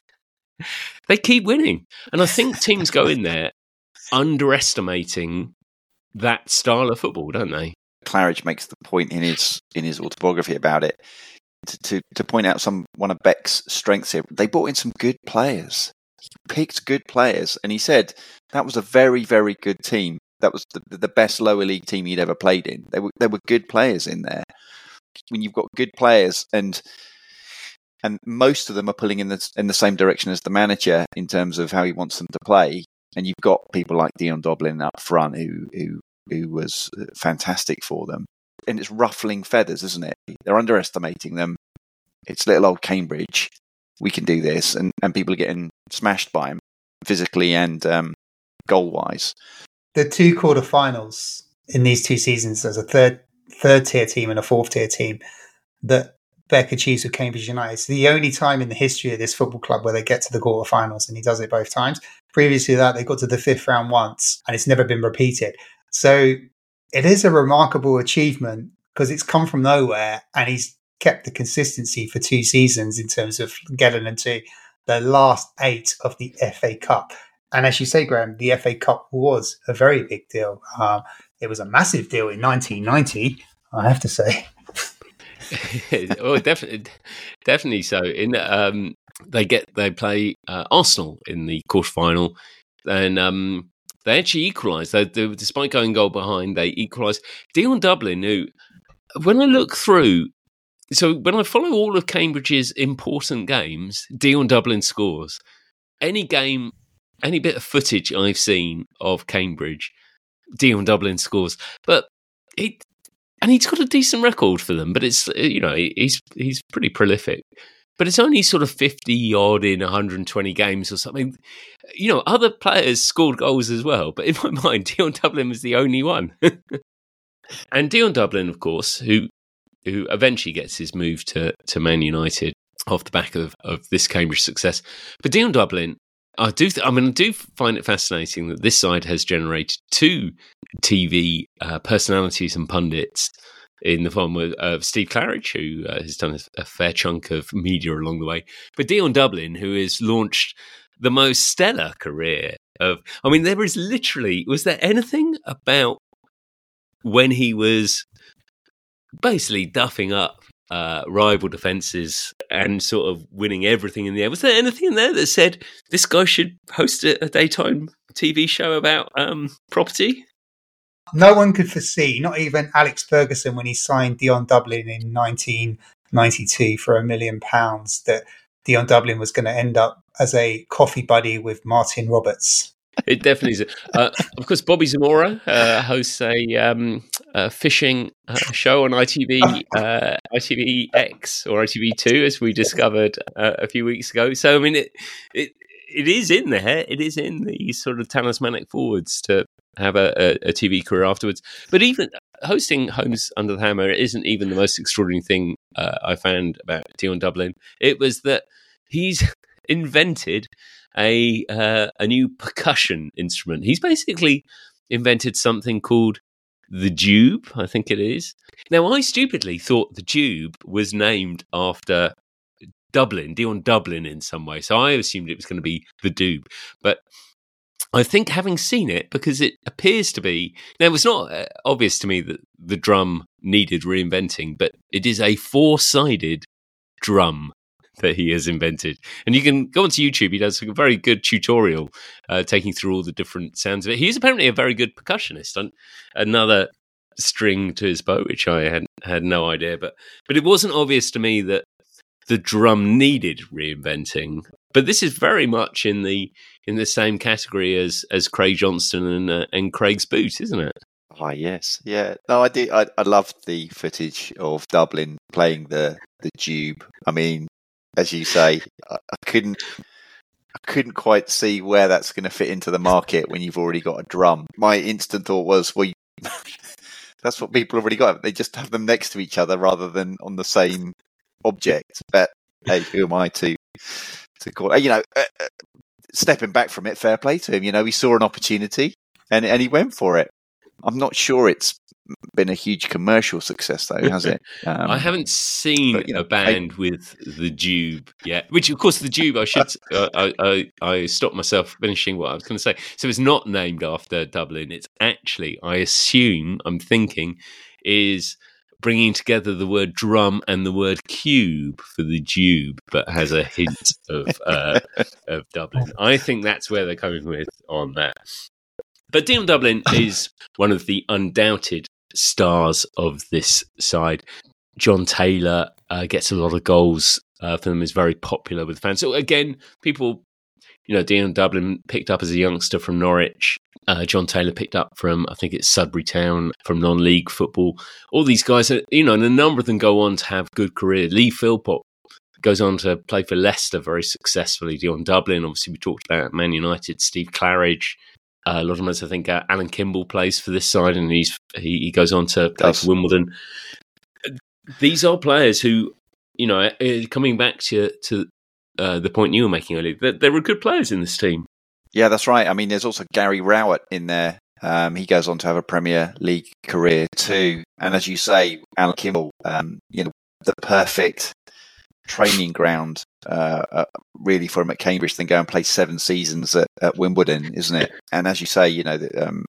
Speaker 1: they keep winning. And I think teams go in there underestimating that style of football, don't they?
Speaker 4: Claridge makes the point in his in his autobiography about it to, to, to point out some one of Beck's strengths here. They brought in some good players. He picked good players, and he said that was a very, very good team. That was the, the best lower league team he'd ever played in. There were there were good players in there. When you've got good players, and and most of them are pulling in the in the same direction as the manager in terms of how he wants them to play, and you've got people like Dion Dublin up front who who who was fantastic for them. And it's ruffling feathers, isn't it? They're underestimating them. It's little old Cambridge. We can do this, and, and people are getting smashed by him physically and um, goal-wise.
Speaker 3: The two quarterfinals in these two seasons, as a third third tier team and a fourth tier team, that Beck achieves with Cambridge United. It's the only time in the history of this football club where they get to the quarterfinals, and he does it both times. Previously to that, they got to the fifth round once, and it's never been repeated. So it is a remarkable achievement because it's come from nowhere, and he's kept the consistency for two seasons in terms of getting into the last eight of the F A Cup. And as you say, Graham, the F A Cup was a very big deal. Um, it was a massive deal in nineteen ninety, I have to say.
Speaker 1: Oh, definitely, definitely so. In um, they get they play uh, Arsenal in the quarterfinal, and um, they actually equalise. They, they, despite going goal behind, they equalise. Dion Dublin, who, when I look through, so when I follow all of Cambridge's important games, Dion Dublin scores. Any game, any bit of footage I've seen of Cambridge, Dion Dublin scores. But he, and he's got a decent record for them. But it's, you know, he's he's pretty prolific. But it's only sort of fifty odd in one hundred twenty games or something. You know, other players scored goals as well. But in my mind, Dion Dublin was the only one. And Dion Dublin, of course, who who eventually gets his move to, to Man United off the back of, of this Cambridge success. But Dion Dublin, I do th- I mean, I do find it fascinating that this side has generated two T V uh, personalities and pundits in the form of, of Steve Claridge, who uh, has done a, a fair chunk of media along the way. But Dion Dublin, who has launched the most stellar career of... I mean, there is literally... Was there anything about when he was basically duffing up uh, rival defences and sort of winning everything in the air? Was there anything in there that said this guy should host a, a daytime T V show about um, property?
Speaker 3: No one could foresee, not even Alex Ferguson when he signed Dion Dublin in nineteen ninety-two for a million pounds, that Dion Dublin was going to end up as a coffee buddy with Martin Roberts.
Speaker 1: It definitely is. Uh, of course, Bobby Zamora uh, hosts a, um, a fishing uh, show on I T V, uh, I T V X or I T V two, as we discovered uh, a few weeks ago. So, I mean, it, it it is in there. It is in the sort of talismanic forwards to have a, a, a T V career afterwards. But even hosting Homes Under the Hammer isn't even the most extraordinary thing uh, I found about Dion Dublin. It was that he's invented a uh, a new percussion instrument. He's basically invented something called the dube, I think it is. Now, I stupidly thought the dube was named after Dublin, Dion Dublin in some way. So I assumed it was going to be the dube. But I think having seen it, because it appears to be... Now, it was not uh, obvious to me that the drum needed reinventing, but it is a four-sided drum that he has invented. And you can go onto YouTube. He does a very good tutorial uh, taking through all the different sounds of it. He's apparently a very good percussionist. And another string to his bow, which I had had no idea. But but it wasn't obvious to me that the drum needed reinventing. But this is very much in the in the same category as as Craig Johnston and uh, and Craig's boot, isn't it?
Speaker 4: Ah, oh, yes, yeah. No, I did. I, I loved the footage of Dublin playing the the dube. I mean, as you say, I, I couldn't, I couldn't quite see where that's going to fit into the market when you've already got a drum. My instant thought was, well, you, that's what people already got. They just have them next to each other rather than on the same object. But hey, who am I to to call? You know, uh, stepping back from it, fair play to him. You know, he saw an opportunity and and he went for it. I'm not sure it's been a huge commercial success, though, has it? Um,
Speaker 1: I haven't seen but, you know, a band I, with the dube yet. Which, of course, the dube. I should. uh, I, I I stopped myself finishing what I was going to say. So it's not named after Dublin. It's actually, I assume, I'm thinking, is bringing together the word drum and the word cube for the dube, but has a hint of uh, of Dublin. I think that's where they're coming with on that. But Dion Dublin is one of the undoubted stars of this side. John Taylor uh, gets a lot of goals uh, for them, is very popular with fans. So again, people, you know, Dion Dublin picked up as a youngster from Norwich. Uh, John Taylor picked up from, I think it's Sudbury Town, from non-league football. All these guys, are, you know, and a number of them go on to have good careers. Lee Philpott goes on to play for Leicester very successfully. Dion Dublin, obviously we talked about Man United, Steve Claridge. Uh, a lot of us, I think, uh, Alan Kimball plays for this side, and he's he, he goes on to play for Wimbledon. These are players who, you know, uh, coming back to to uh, the point you were making earlier, there, there are good players in this team.
Speaker 4: Yeah, that's right. I mean, there's also Gary Rowett in there. Um, he goes on to have a Premier League career too, and as you say, Alan Kimball, um, you know, the perfect training ground uh, uh, really for him at Cambridge, then go and play seven seasons at, at Wimbledon, isn't it? And as you say, you know, um,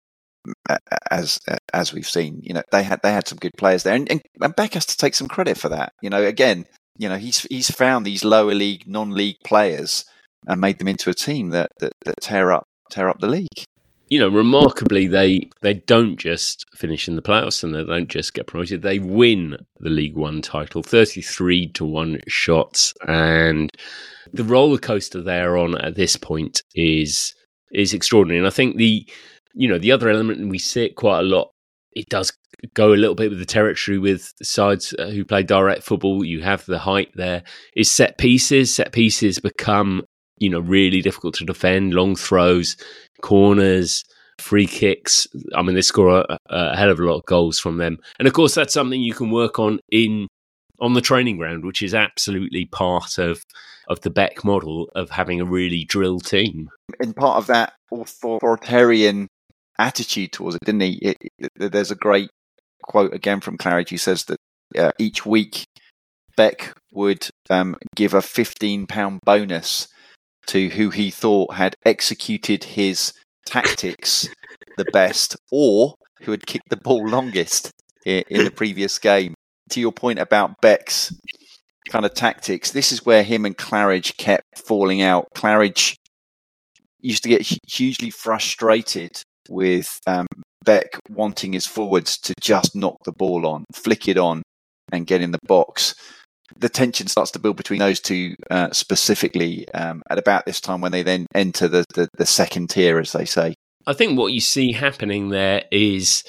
Speaker 4: as as we've seen, you know, they had they had some good players there, and, and, and Beck has to take some credit for that. You know, again, you know, he's he's found these lower league, non-league players and made them into a team that that, that tear up tear up the league.
Speaker 1: You know, remarkably, they they don't just finish in the playoffs and they don't just get promoted. They win the League One title, thirty-three to one shots, and the roller coaster they're on at this point is is extraordinary. And I think the you know the other element, and we see it quite a lot, it does go a little bit with the territory with sides who play direct football. You have the height there. Is set pieces. Set pieces become, you know, really difficult to defend. Long throws, corners, free kicks. I mean, they score a, a hell of a lot of goals from them. And of course, that's something you can work on in on the training ground, which is absolutely part of of the Beck model of having a really drilled team.
Speaker 4: And part of that authoritarian attitude towards it, didn't he? It, it, there's a great quote again from Claridge who says that uh, each week Beck would um, give a fifteen pound bonus to who he thought had executed his tactics the best, or who had kicked the ball longest in, in the previous game. To your point about Beck's kind of tactics, this is where him and Claridge kept falling out. Claridge used to get hugely frustrated with um, Beck wanting his forwards to just knock the ball on, flick it on, and get in the box. The tension starts to build between those two uh, specifically um, at about this time when they then enter the, the, the second tier, as they say.
Speaker 1: I think what you see happening there is,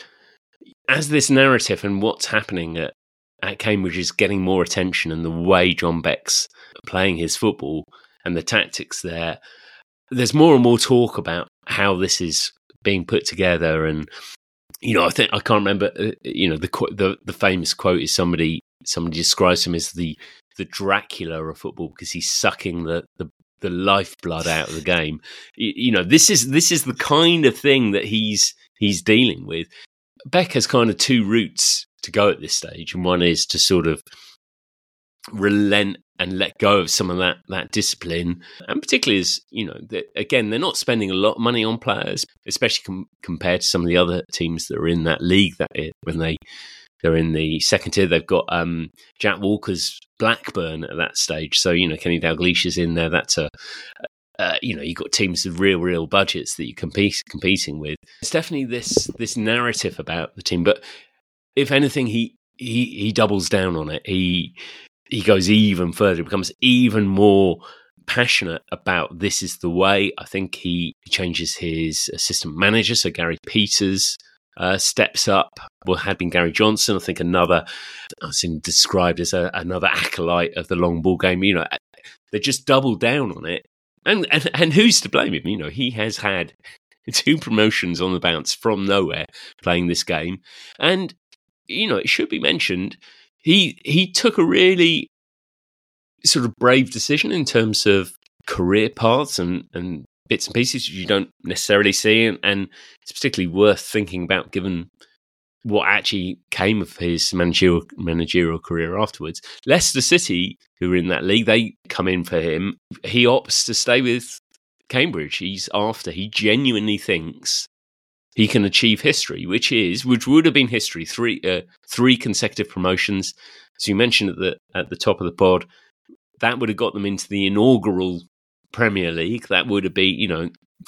Speaker 1: as this narrative and what's happening at, at Cambridge is getting more attention, and the way John Beck's playing his football and the tactics there, there's more and more talk about how this is being put together. And, you know, I think I can't remember, uh, you know, the, the the famous quote is somebody somebody describes him as the the Dracula of football because he's sucking the, the, the lifeblood out of the game. You, you know, this is this is the kind of thing that he's he's dealing with. Beck has kind of two routes to go at this stage, and one is to sort of relent and let go of some of that that discipline, and particularly as, you know, the, again, they're not spending a lot of money on players, especially com- compared to some of the other teams that are in that league. That it, when they they're in the second tier, they've got um, Jack Walker's Blackburn at that stage. So, you know, Kenny Dalglish is in there. That's a uh, you know, you've got teams with real, real budgets that you're compete, competing with. It's definitely this this narrative about the team, but if anything, he he he doubles down on it. He he goes even further, becomes even more passionate about this is the way. I think he changes his assistant manager, so Gary Peters uh, steps up. Well, had been Gary Johnson, I think another, I've seen described as a, another acolyte of the long ball game. You know, they just double down on it. And, and and who's to blame him? You know, he has had two promotions on the bounce from nowhere playing this game. And, you know, it should be mentioned, he he took a really sort of brave decision in terms of career paths and, and bits and pieces you don't necessarily see. And, and it's particularly worth thinking about given what actually came of his managerial, managerial career afterwards. Leicester City, who are in that league, they come in for him. He opts to stay with Cambridge. He's after, he genuinely thinks he can achieve history, which is, which would have been history, three uh, three consecutive promotions. As you mentioned at the at the top of the pod, that would have got them into the inaugural Premier League. That would have been, you know,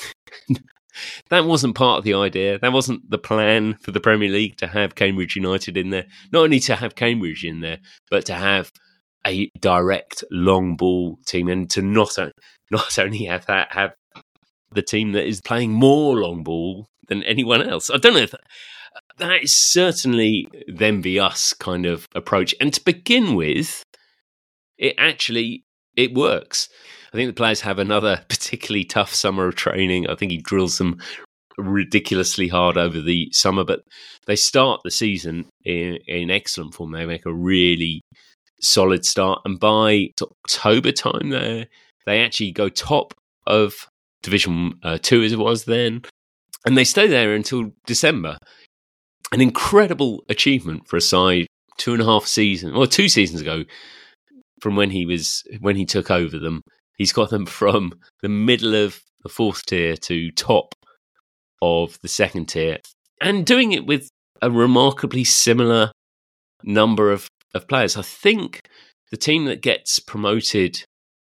Speaker 1: that wasn't part of the idea. That wasn't the plan for the Premier League to have Cambridge United in there. Not only to have Cambridge in there, but to have a direct long ball team, and to not not only have that, have the team that is playing more long ball than anyone else. I don't know if that, that is certainly them v us kind of approach. And to begin with, it actually, it works. I think the players have another particularly tough summer of training. I think he drills them ridiculously hard over the summer, but they start the season in, in excellent form. They make a really solid start, and by October time, they they actually go top of Division uh, Two as it was then, and they stay there until December. An incredible achievement for a side two and a half seasons, or two seasons ago, from when he was when he took over them. He's got them from the middle of the fourth tier to top of the second tier, and doing it with a remarkably similar number of, of players. I think the team that gets promoted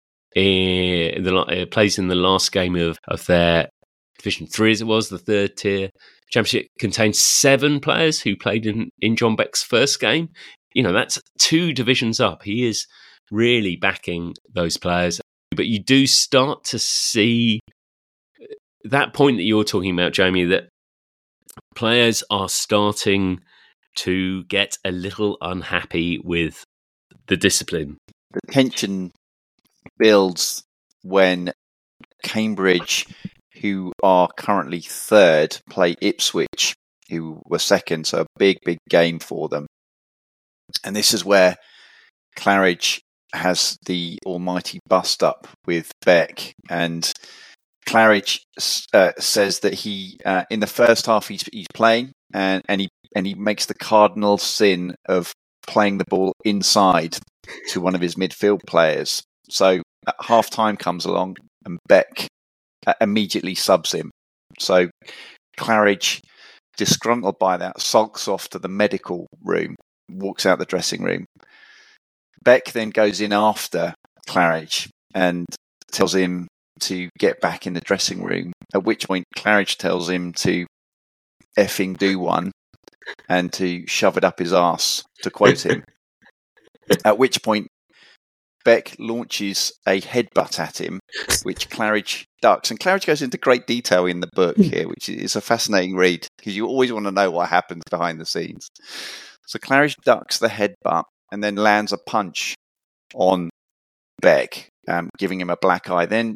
Speaker 1: in the uh, plays in the last game of, of their Division Three, as it was, the third tier championship, contains seven players who played in, in John Beck's first game. You know, that's two divisions up. He is really backing those players. But you do start to see that point that you're talking about, Jamie, that players are starting to get a little unhappy with the discipline.
Speaker 4: The tension builds when Cambridge, who are currently third, play Ipswich, who were second, so a big, big game for them. And this is where Claridge has the almighty bust up with Beck, and Claridge uh, says that he, uh, in the first half, he's, he's playing, and, and he and he makes the cardinal sin of playing the ball inside to one of his midfield players. So at half time comes along, and Beck uh, immediately subs him. So Claridge, disgruntled by that, sulks off to the medical room, walks out the dressing room. Beck then goes in after Claridge and tells him to get back in the dressing room, at which point Claridge tells him to effing do one and to shove it up his arse, to quote him. At which point Beck launches a headbutt at him, which Claridge ducks. And Claridge goes into great detail in the book here, which is a fascinating read, because you always want to know what happens behind the scenes. So Claridge ducks the headbutt and then lands a punch on Beck, um, giving him a black eye. Then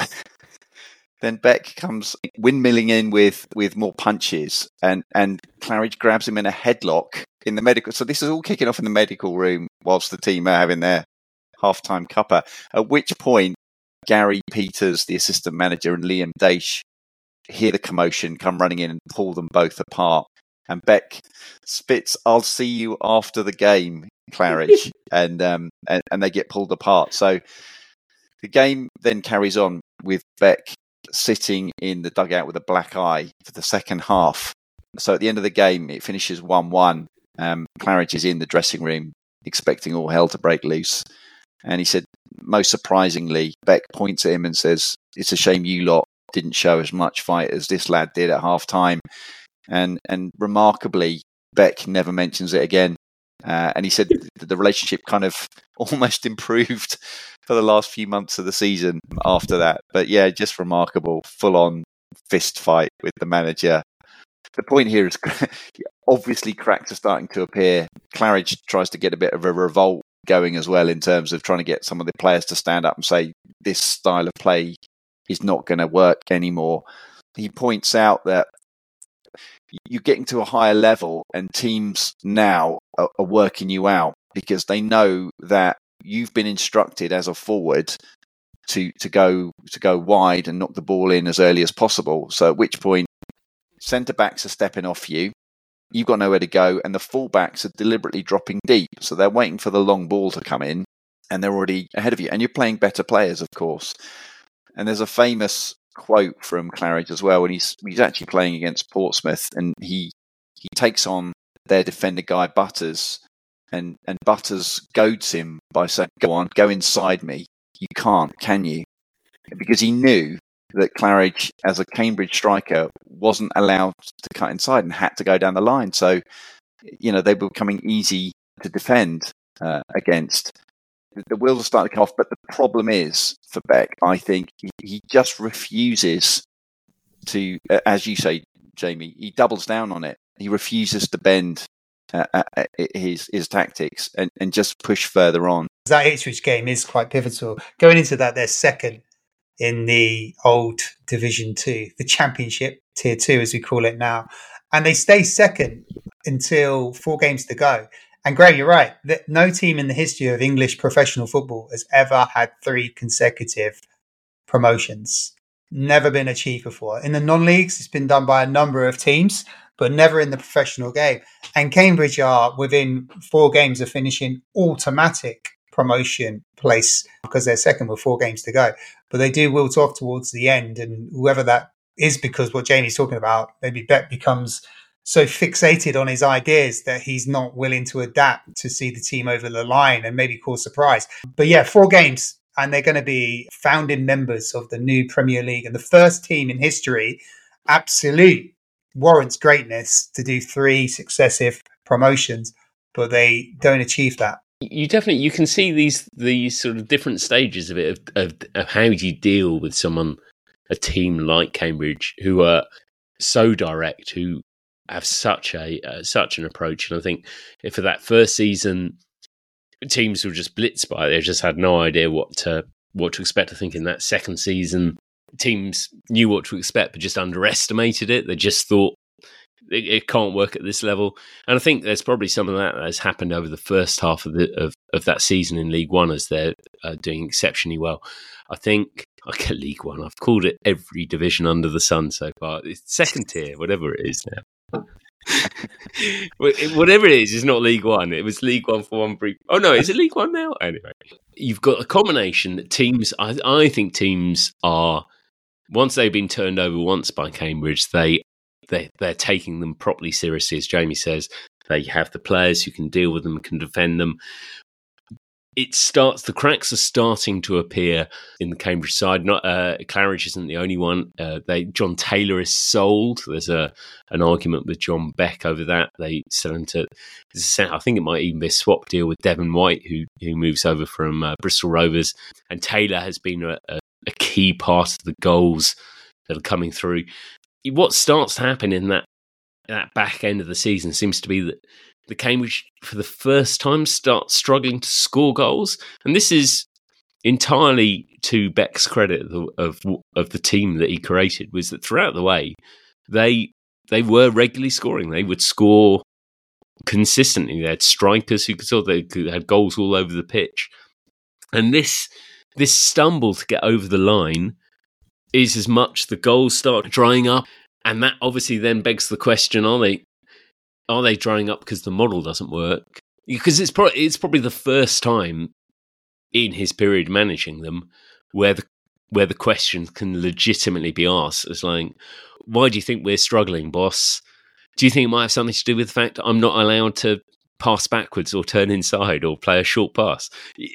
Speaker 4: then Beck comes windmilling in with, with more punches, and, and Claridge grabs him in a headlock in the medical. So this is all kicking off in the medical room whilst the team are having their halftime cuppa. At which point, Gary Peters, the assistant manager, and Liam Daish hear the commotion, come running in and pull them both apart. And Beck spits, "I'll see you after the game, Claridge," and, um, and and they get pulled apart. So the game then carries on with Beck sitting in the dugout with a black eye for the second half. So at the end of the game, it finishes one one. Um, Claridge is in the dressing room expecting all hell to break loose. And he said, most surprisingly, Beck points at him and says, "It's a shame you lot didn't show as much fight as this lad did at half time." And and remarkably, Beck never mentions it again. Uh, and he said that the relationship kind of almost improved for the last few months of the season after that. But yeah, just remarkable, full-on fist fight with the manager. The point here is obviously cracks are starting to appear. Claridge tries to get a bit of a revolt going as well in terms of trying to get some of the players to stand up and say this style of play is not going to work anymore. He points out that you're getting to a higher level and teams now are, are working you out because they know that you've been instructed as a forward to to go to go wide and knock the ball in as early as possible. So at which point centre backs are stepping off you, you've got nowhere to go, and the full-backs are deliberately dropping deep. So they're waiting for the long ball to come in and they're already ahead of you. And you're playing better players, of course. And there's a famous quote from Claridge as well when he's he's actually playing against Portsmouth, and he he takes on their defender guy Butters, and and Butters goads him by saying, "Go on, go inside me. You can't, can you?" Because he knew that Claridge, as a Cambridge striker, wasn't allowed to cut inside and had to go down the line. So, you know, they were becoming easy to defend uh, against. The wheels are starting to come off, but the problem is for Beck, I think he, he just refuses to, uh, as you say, Jamie, he doubles down on it. He refuses to bend uh, uh, his his tactics and, and just push further on.
Speaker 3: That Ipswich game is quite pivotal. Going into that, they're second in the old Division Two, the Championship, Tier Two as we call it now, and they stay second until four games to go. And Graham, you're right. No team in the history of English professional football has ever had three consecutive promotions. Never been achieved before. In the non-leagues, it's been done by a number of teams, but never in the professional game. And Cambridge are within four games of finishing automatic promotion place because they're second with four games to go. But they do wilt off towards the end, and whoever that is, because what Jamie's talking about, maybe Beck becomes so fixated on his ideas that he's not willing to adapt to see the team over the line and maybe cause surprise. But yeah, four games, and they're going to be founding members of the new Premier League and the first team in history, absolute warrants greatness, to do three successive promotions, but they don't achieve that.
Speaker 1: You definitely, you can see these these sort of different stages of it, of, of, of how do you deal with someone, a team like Cambridge, who are so direct, who have such a uh, such an approach. And I think for that first season, teams were just blitzed by it. They just had no idea what to what to expect. I think in that second season, teams knew what to expect, but just underestimated it. They just thought it, it can't work at this level. And I think there's probably some of that that has happened over the first half of the of, of that season in League One, as they're uh, doing exceptionally well. I think I get League One. I've called it every division under the sun so far. It's second tier, whatever it is now. Whatever it is, it's not League One. It was League One for one brief. Oh no, is it League One now? Anyway, you've got a combination that teams. I, I think teams are, once they've been turned over once by Cambridge, they they they're taking them properly seriously. As Jamie says, they have the players who can deal with them, can defend them. It starts. The cracks are starting to appear in the Cambridge side. Not uh, Claridge isn't the only one. Uh, they John Taylor is sold. There's a an argument with John Beck over that. They sell him to. I think it might even be a swap deal with Devon White, who who moves over from uh, Bristol Rovers. And Taylor has been a, a, a key part of the goals that are coming through. What starts to happen in that that back end of the season seems to be that the Cambridge, for the first time, start struggling to score goals. And this is entirely to Beck's credit of, of of the team that he created, was that throughout the way, they they were regularly scoring. They would score consistently. They had strikers who could score. They had goals all over the pitch. And this this stumble to get over the line is as much the goals start drying up. And that obviously then begs the question, are they Are they drying up because the model doesn't work? Because it's, pro- it's probably the first time in his period managing them where the where the question can legitimately be asked. It's like, why do you think we're struggling, boss? Do you think it might have something to do with the fact that I'm not allowed to pass backwards or turn inside or play a short pass?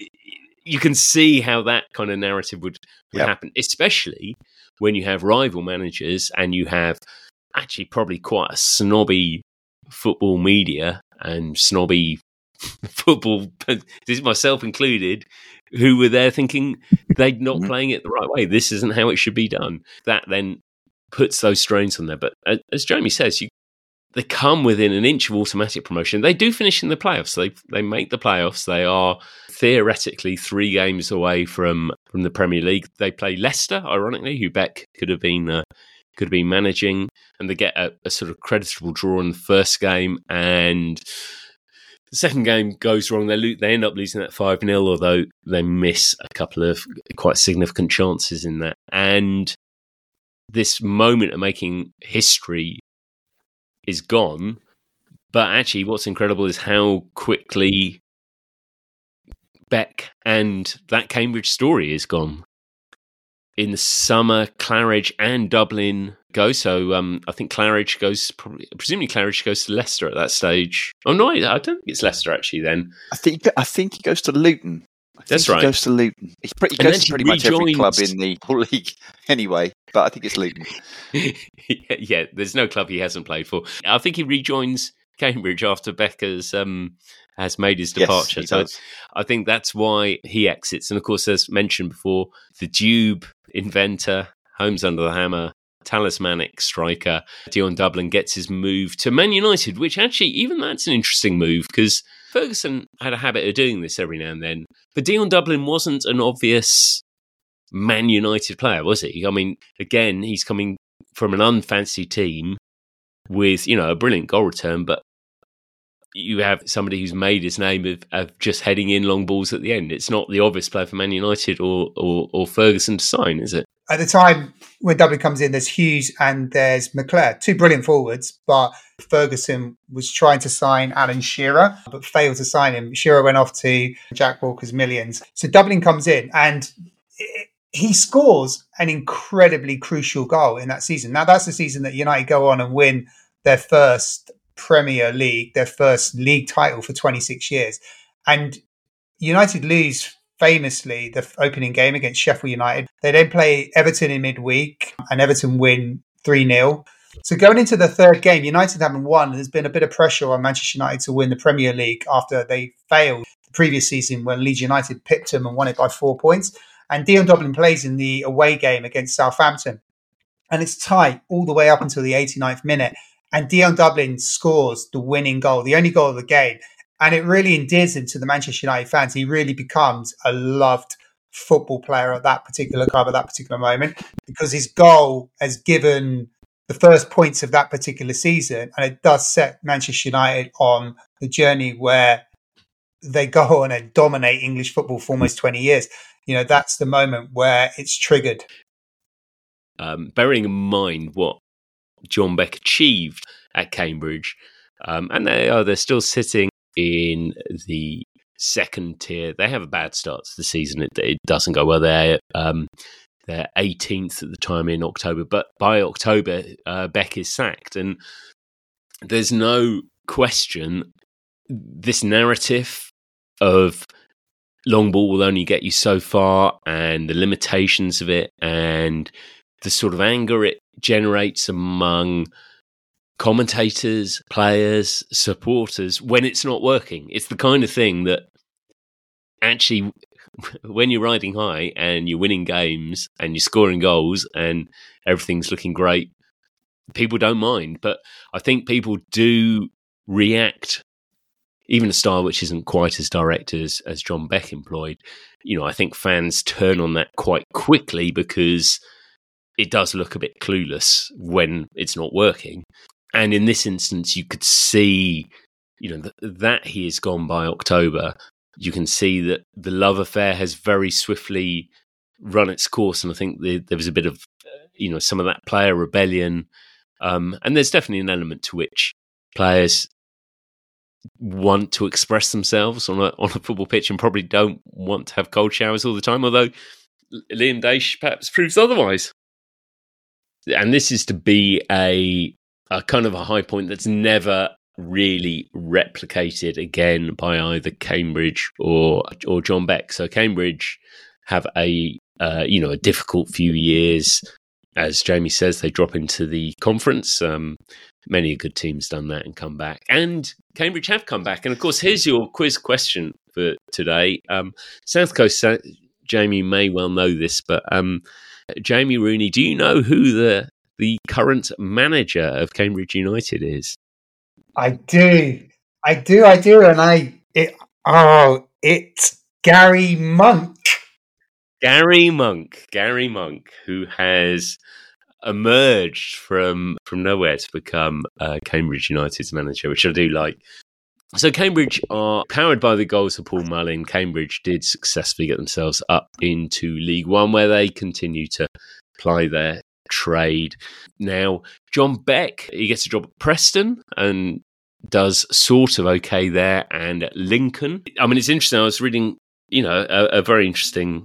Speaker 1: You can see how that kind of narrative would, would yep. happen, especially when you have rival managers and you have actually probably quite a snobby football media and snobby football, this is myself included, who were there thinking they're not mm-hmm. playing it the right way. This isn't how it should be done. That then puts those strains on there. But as Jamie says, you, they come within an inch of automatic promotion. They do finish in the playoffs. They they make the playoffs. They are theoretically three games away from, from the Premier League. They play Leicester, ironically, who Beck could have been uh, could have been managing, and they get a, a sort of creditable draw in the first game, and the second game goes wrong. They lo- they end up losing that five nil, although they miss a couple of quite significant chances in that. And this moment of making history is gone. But actually, what's incredible is how quickly Beck and that Cambridge story is gone. In the summer, Claridge and Dublin go. So um, I think Claridge goes, probably, presumably Claridge goes to Leicester at that stage. Oh no, I don't think it's Leicester actually. Then
Speaker 4: I think I think he goes to Luton. I
Speaker 1: That's
Speaker 4: think
Speaker 1: right.
Speaker 4: He goes to Luton. He, pretty, he goes to pretty much every club in the league anyway. But I think it's Luton.
Speaker 1: Yeah, there's no club he hasn't played for. I think he rejoins Cambridge after Becker's um, has made his departure.
Speaker 4: Yes,
Speaker 1: so I think that's why he exits. And of course, as mentioned before, the Dube inventor, Holmes under the hammer, talismanic striker, Dion Dublin gets his move to Man United, which actually, even that's an interesting move because Ferguson had a habit of doing this every now and then. But Dion Dublin wasn't an obvious Man United player, was he? I mean, again, he's coming from an unfancy team with, you know, a brilliant goal return, but you have somebody who's made his name of, of just heading in long balls at the end. It's not the obvious player for Man United or, or, or Ferguson to sign, is it?
Speaker 3: At the time when Dublin comes in, there's Hughes and there's McClare, two brilliant forwards, but Ferguson was trying to sign Alan Shearer, but failed to sign him. Shearer went off to Jack Walker's Millions. So Dublin comes in and he scores an incredibly crucial goal in that season. Now, that's the season that United go on and win their first Premier League, their first league title for twenty-six years. And United lose famously the opening game against Sheffield United. They then play Everton in midweek and Everton win three nil. So going into the third game, United haven't won. There's been a bit of pressure on Manchester United to win the Premier League after they failed the previous season when Leeds United pipped them and won it by four points. And Dion Dublin plays in the away game against Southampton. And it's tight all the way up until the eighty-ninth minute. And Dion Dublin scores the winning goal, the only goal of the game. And it really endears him to the Manchester United fans. He really becomes a loved football player at that particular club at that particular moment, because his goal has given the first points of that particular season. And it does set Manchester United on the journey where they go on and dominate English football for almost twenty years. You know, that's the moment where it's triggered.
Speaker 1: Um, bearing in mind what John Beck achieved at Cambridge, um, and they are they're still sitting in the second tier. They have a bad start to the season. It, it doesn't go well. They're um, they're eighteenth at the time in October, but by October, uh, Beck is sacked, and there's no question this narrative of long ball will only get you so far, and the limitations of it, and the sort of anger it generates among commentators, players, supporters when it's not working. It's the kind of thing that actually, when you're riding high and you're winning games and you're scoring goals and everything's looking great, people don't mind. But I think people do react, even a style which isn't quite as direct as, as John Beck employed. You know, I think fans turn on that quite quickly because it does look a bit clueless when it's not working. And in this instance, you could see, you know, th- that he is gone by October. You can see that the love affair has very swiftly run its course. And I think the, there was a bit of, you know, some of that player rebellion. Um, and there's definitely an element to which players want to express themselves on a on a football pitch and probably don't want to have cold showers all the time, although Liam Daish perhaps proves otherwise. And this is to be a, a kind of a high point that's never really replicated again by either Cambridge or or John Beck. So Cambridge have a uh, you know a difficult few years. As Jamie says, they drop into the conference. Um, many a good team's done that and come back. And Cambridge have come back. And of course, here's your quiz question for today. Um, South Coast, Jamie may well know this, but um, Jamie Rooney, do you know who the the current manager of Cambridge United is?
Speaker 3: I do. I do, I do. And I, it, oh, it's Gary Monk.
Speaker 1: Gary Monk. Gary Monk, who has emerged from from nowhere to become uh, Cambridge United's manager, which I do like. So Cambridge are powered by the goals of Paul Mullin. Cambridge did successfully get themselves up into League One, where they continue to ply their trade. Now, John Beck, he gets a job at Preston and does sort of okay there, and at Lincoln. I mean, it's interesting. I was reading, you know, a, a very interesting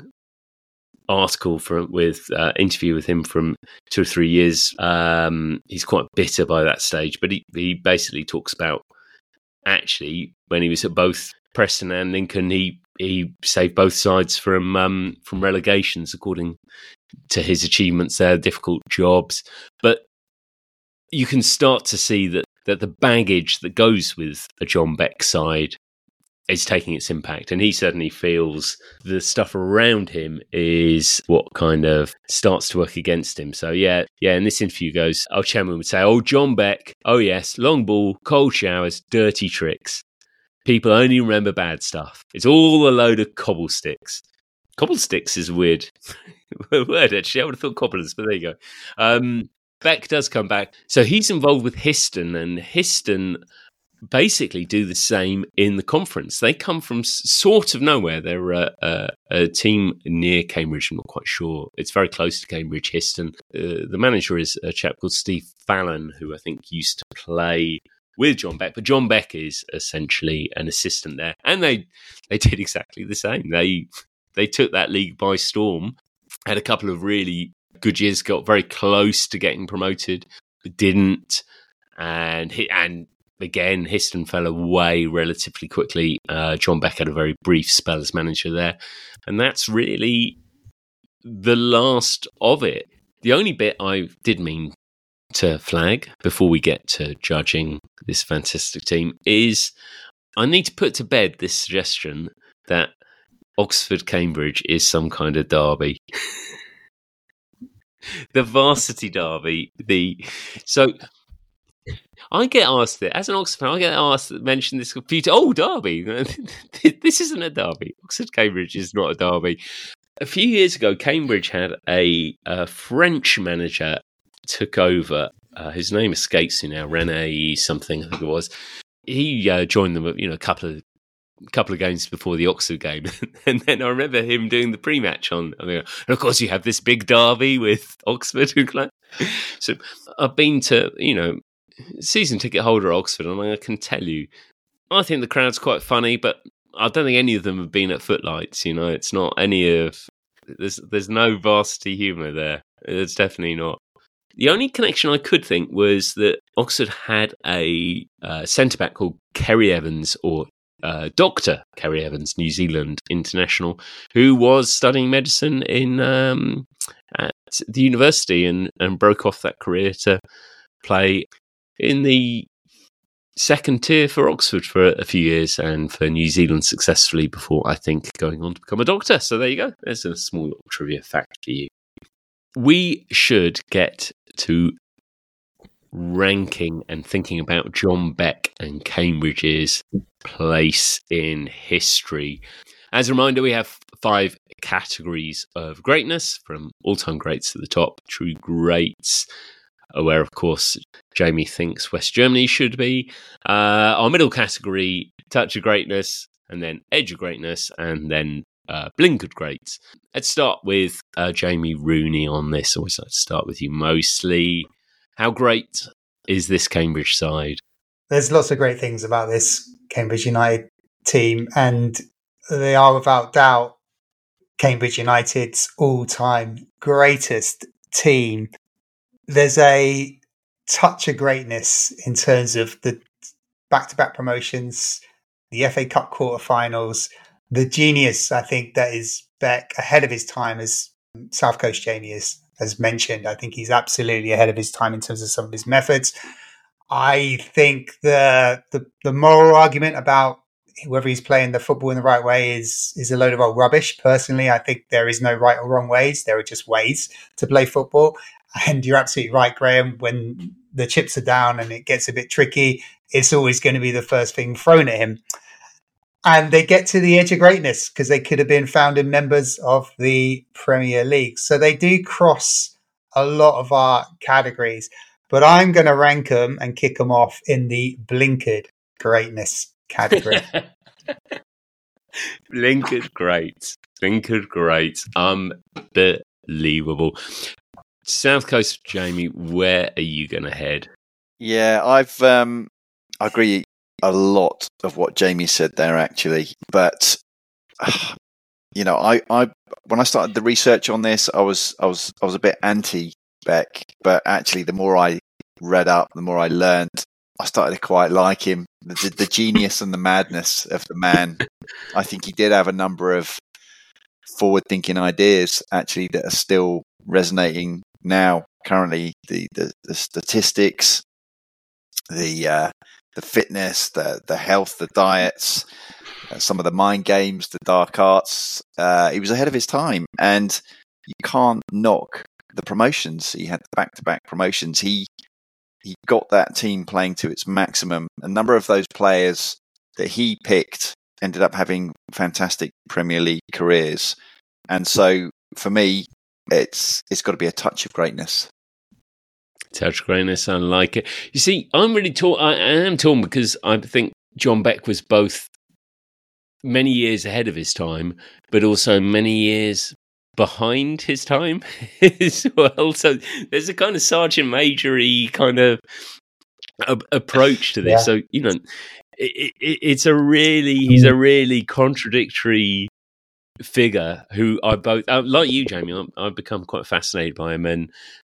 Speaker 1: article from with uh, interview with him from two or three years. Um, he's quite bitter by that stage, but he, he basically talks about actually when he was at both Preston and Lincoln, he he saved both sides from um, from relegations according to his achievements there, difficult jobs. But you can start to see that that the baggage that goes with a John Beck side is taking its impact. And he certainly feels the stuff around him is what kind of starts to work against him. So yeah, yeah, in this interview goes, our chairman would say, oh, John Beck, oh yes, long ball, cold showers, dirty tricks. People only remember bad stuff. It's all a load of cobblesticks. Cobblesticks is a weird word, actually. I would have thought cobblers, but there you go. Um, Beck does come back. So he's involved with Histon, and Histon basically do the same in the conference. They come from sort of nowhere. They're a, a, a team near Cambridge. I'm not quite sure. It's very close to Cambridge, Histon. Uh, the manager is a chap called Steve Fallon, who I think used to play with John Beck. But John Beck is essentially an assistant there. And they they did exactly the same. They they took that league by storm, had a couple of really good years, got very close to getting promoted, but didn't. and and again, Histon fell away relatively quickly. Uh, John Beck had a very brief spell as manager there, and that's really the last of it. The only bit I did mean to flag before we get to judging this fantastic team is I need to put to bed this suggestion that Oxford-Cambridge is some kind of derby. The varsity derby. The so I get asked it as an Oxford fan. I get asked mention this computer. Oh, derby! This isn't a derby. Oxford-Cambridge is not a derby. A few years ago, Cambridge had a, a French manager took over. Uh, his name escapes me now. Rene something, I think it was. He uh, joined them, you know, a couple of couple of games before the Oxford game, and then I remember him doing the pre-match on. I mean, and of course, you have this big derby with Oxford. So I've been to, you know, season ticket holder at Oxford, and I can tell you, I think the crowd's quite funny, but I don't think any of them have been at Footlights. You know, it's not any of there's there's no varsity humour there. It's definitely not. The only connection I could think was that Oxford had a uh, centre back called Kerry Evans, or uh, Doctor Kerry Evans, New Zealand international, who was studying medicine in um, at the university and, and broke off that career to play in the second tier for Oxford for a few years and for New Zealand successfully before, I think, going on to become a doctor. So there you go. There's a small little trivia fact for you. We should get to ranking and thinking about John Beck and Cambridge's place in history. As a reminder, we have five categories of greatness, from all-time greats at the top, true greats, where, of course, Jamie thinks West Germany should be. Uh, our middle category, touch of greatness, and then edge of greatness, and then uh, blinkered greats. Let's start with uh, Jamie Rooney on this. I always like to start with you mostly. How great is this Cambridge side?
Speaker 3: There's lots of great things about this Cambridge United team, and they are without doubt Cambridge United's all-time greatest team. There's a touch of greatness in terms of the back-to-back promotions, the F A Cup quarterfinals, the genius, I think, that is Beck, ahead of his time, as South Coast Jamie has, has mentioned. I think he's absolutely ahead of his time in terms of some of his methods. I think the the, the moral argument about whether he's playing the football in the right way is is a load of old rubbish. Personally, I think there is no right or wrong ways. There are just ways to play football. And you're absolutely right, Graham. When the chips are down and it gets a bit tricky, it's always going to be the first thing thrown at him. And they get to the edge of greatness because they could have been founding members of the Premier League. So they do cross a lot of our categories. But I'm going to rank them and kick them off in the blinkered greatness category.
Speaker 1: Blinkered great. Blinkered great. Unbelievable. South Coast, Jamie, where are you going to head?
Speaker 4: Yeah, I've um, I agree a lot of what Jamie said there, actually. But uh, you know, I, I when I started the research on this, I was I was I was a bit anti Beck, but actually, the more I read up, the more I learned, I started to quite like him. The, the genius and the madness of the man. I think he did have a number of forward-thinking ideas, actually, that are still resonating now. Currently, the the, the statistics, the uh, the fitness, the the health, the diets, uh, some of the mind games, the dark arts. Uh, he was ahead of his time, and you can't knock the promotions. He had back-to-back promotions. He he got that team playing to its maximum. A number of those players that he picked ended up having fantastic Premier League careers. And so, for me, it's it's got to be a touch of greatness.
Speaker 1: Touch of greatness, I like it. You see, I'm really torn. I, I am torn because I think John Beck was both many years ahead of his time, but also many years behind his time as well. So there's a kind of Sergeant Major-y kind of a, approach to this. Yeah. So, you know, it, it, it's a really, he's a really contradictory figure who I both, uh, like you, Jamie, I'm, I've become quite fascinated by him. And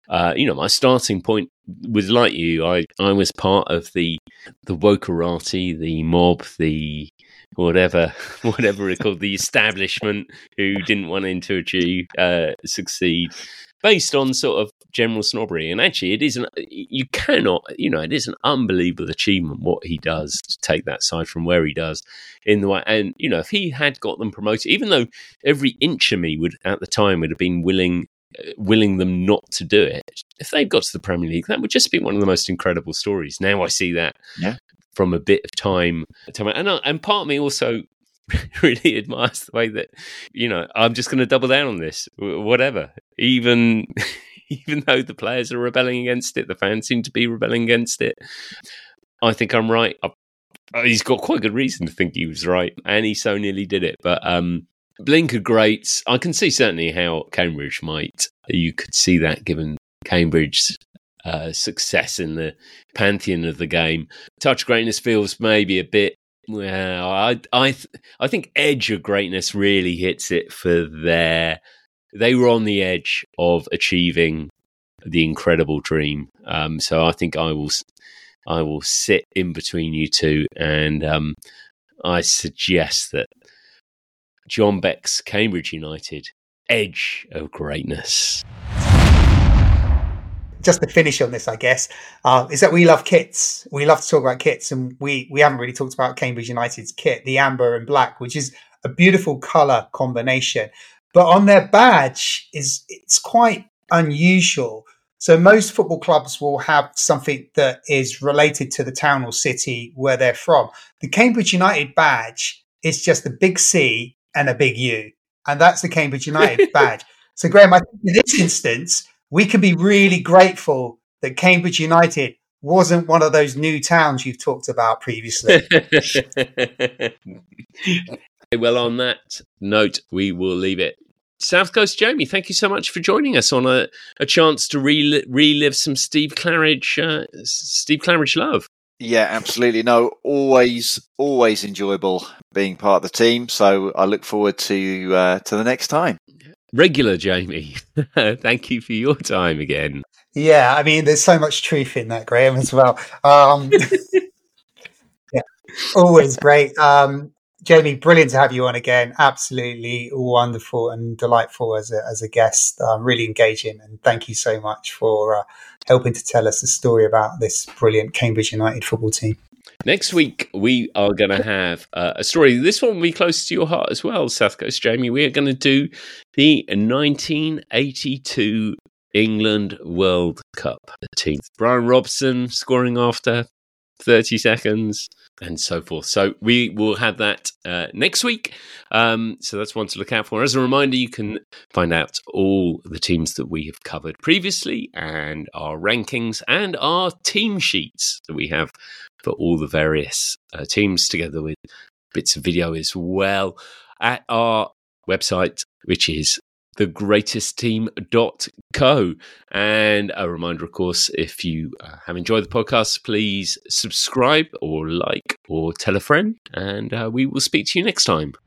Speaker 1: Uh, you know, my starting point was like you. I, I was part of the the wokerati, the mob, the whatever whatever it's called, the establishment who didn't want him to achieve uh, succeed, based on sort of general snobbery. And actually, it isn't. You cannot. You know, it is an unbelievable achievement what he does to take that side from where he does in the way. And you know, if he had got them promoted, even though every inch of me would at the time would have been willing. willing them not to do it, if they'd got to the Premier League, that would just be one of the most incredible stories. Now I see that
Speaker 4: yeah.
Speaker 1: from a bit of time, time and, and part of me also really admires the way that, you know, I'm just going to double down on this, whatever, even even though the players are rebelling against it, the fans seem to be rebelling against it. I think I'm right. I, he's got quite good reason to think he was right, and he so nearly did it. But um Blinker greats. I can see certainly how Cambridge might. You could see that given Cambridge's uh, success in the pantheon of the game. Touch greatness feels maybe a bit. Well, I I th- I think edge of greatness really hits it for their. They were on the edge of achieving the incredible dream. Um, so I think I will I will sit in between you two, and um, I suggest that. John Beck's Cambridge United, edge of greatness.
Speaker 3: Just to finish on this, I guess, uh, is that we love kits. We love to talk about kits, and we, we haven't really talked about Cambridge United's kit, the amber and black, which is a beautiful colour combination. But on their badge, is it's quite unusual. So most football clubs will have something that is related to the town or city where they're from. The Cambridge United badge is just a big C and a big U. And that's the Cambridge United badge. So, Graham, I think in this instance, we can be really grateful that Cambridge United wasn't one of those new towns you've talked about previously.
Speaker 1: Well, on that note, we will leave it. South Coast Jamie, thank you so much for joining us on a, a chance to rel- relive some Steve Claridge, uh, Steve Claridge love.
Speaker 4: Yeah, absolutely. No, always, always enjoyable being part of the team. So I look forward to uh, to the next time.
Speaker 1: Regular Jamie, thank you for your time again.
Speaker 3: Yeah, I mean, there's so much truth in that, Graham, as well. Um, yeah, always great. Um, Jamie, brilliant to have you on again. Absolutely wonderful and delightful as a as a guest. Um, really engaging, and thank you so much for uh, helping to tell us the story about this brilliant Cambridge United football team.
Speaker 1: Next week, we are going to have uh, a story. This one will be close to your heart as well, South Coast Jamie. We are going to do the nineteen eighty-two England World Cup team. Brian Robson scoring after thirty seconds and so forth. So we will have that uh, next week. Um, so that's one to look out for. As a reminder, you can find out all the teams that we have covered previously and our rankings and our team sheets that we have for all the various uh, teams, together with bits of video as well, at our website, which is the greatest team dot co. And a reminder, of course, if you uh, have enjoyed the podcast, please subscribe or like or tell a friend, and uh, we will speak to you next time.